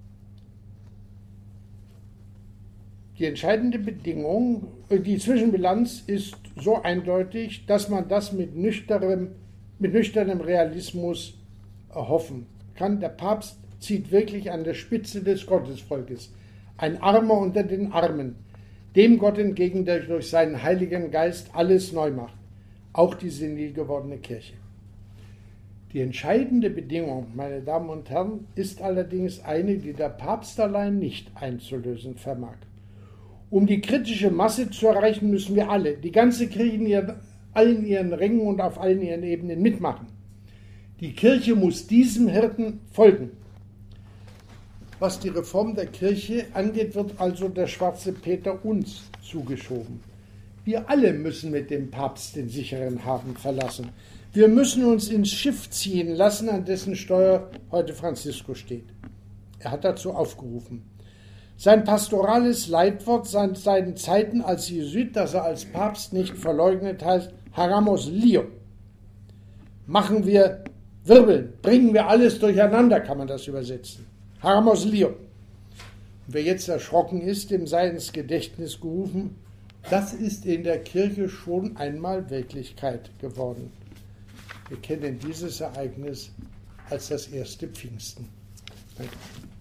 Die entscheidende Bedingung, die Zwischenbilanz ist so eindeutig, dass man das mit nüchternem, mit nüchternem Realismus erhoffen kann. Der Papst zieht wirklich an der Spitze des Gottesvolkes, ein Armer unter den Armen, dem Gott entgegen, der durch seinen Heiligen Geist alles neu macht, auch die senil gewordene Kirche. Die entscheidende Bedingung, meine Damen und Herren, ist allerdings eine, die der Papst allein nicht einzulösen vermag. Um die kritische Masse zu erreichen, müssen wir alle, die ganze Kirche in ihren, allen ihren Rängen und auf allen ihren Ebenen mitmachen. Die Kirche muss diesem Hirten folgen. Was die Reform der Kirche angeht, wird also der schwarze Peter uns zugeschoben. Wir alle müssen mit dem Papst den sicheren Hafen verlassen. Wir müssen uns ins Schiff ziehen lassen, an dessen Steuer heute Franziskus steht. Er hat dazu aufgerufen. Sein pastorales Leitwort seit seinen Zeiten als Jesuit, das er als Papst nicht verleugnet, heißt Hagamos Lio. Machen wir Wirbeln, bringen wir alles durcheinander, kann man das übersetzen. Hagamos Lio. Und wer jetzt erschrocken ist, dem sei ins Gedächtnis gerufen, das ist in der Kirche schon einmal Wirklichkeit geworden. Wir kennen dieses Ereignis als das erste Pfingsten. Danke.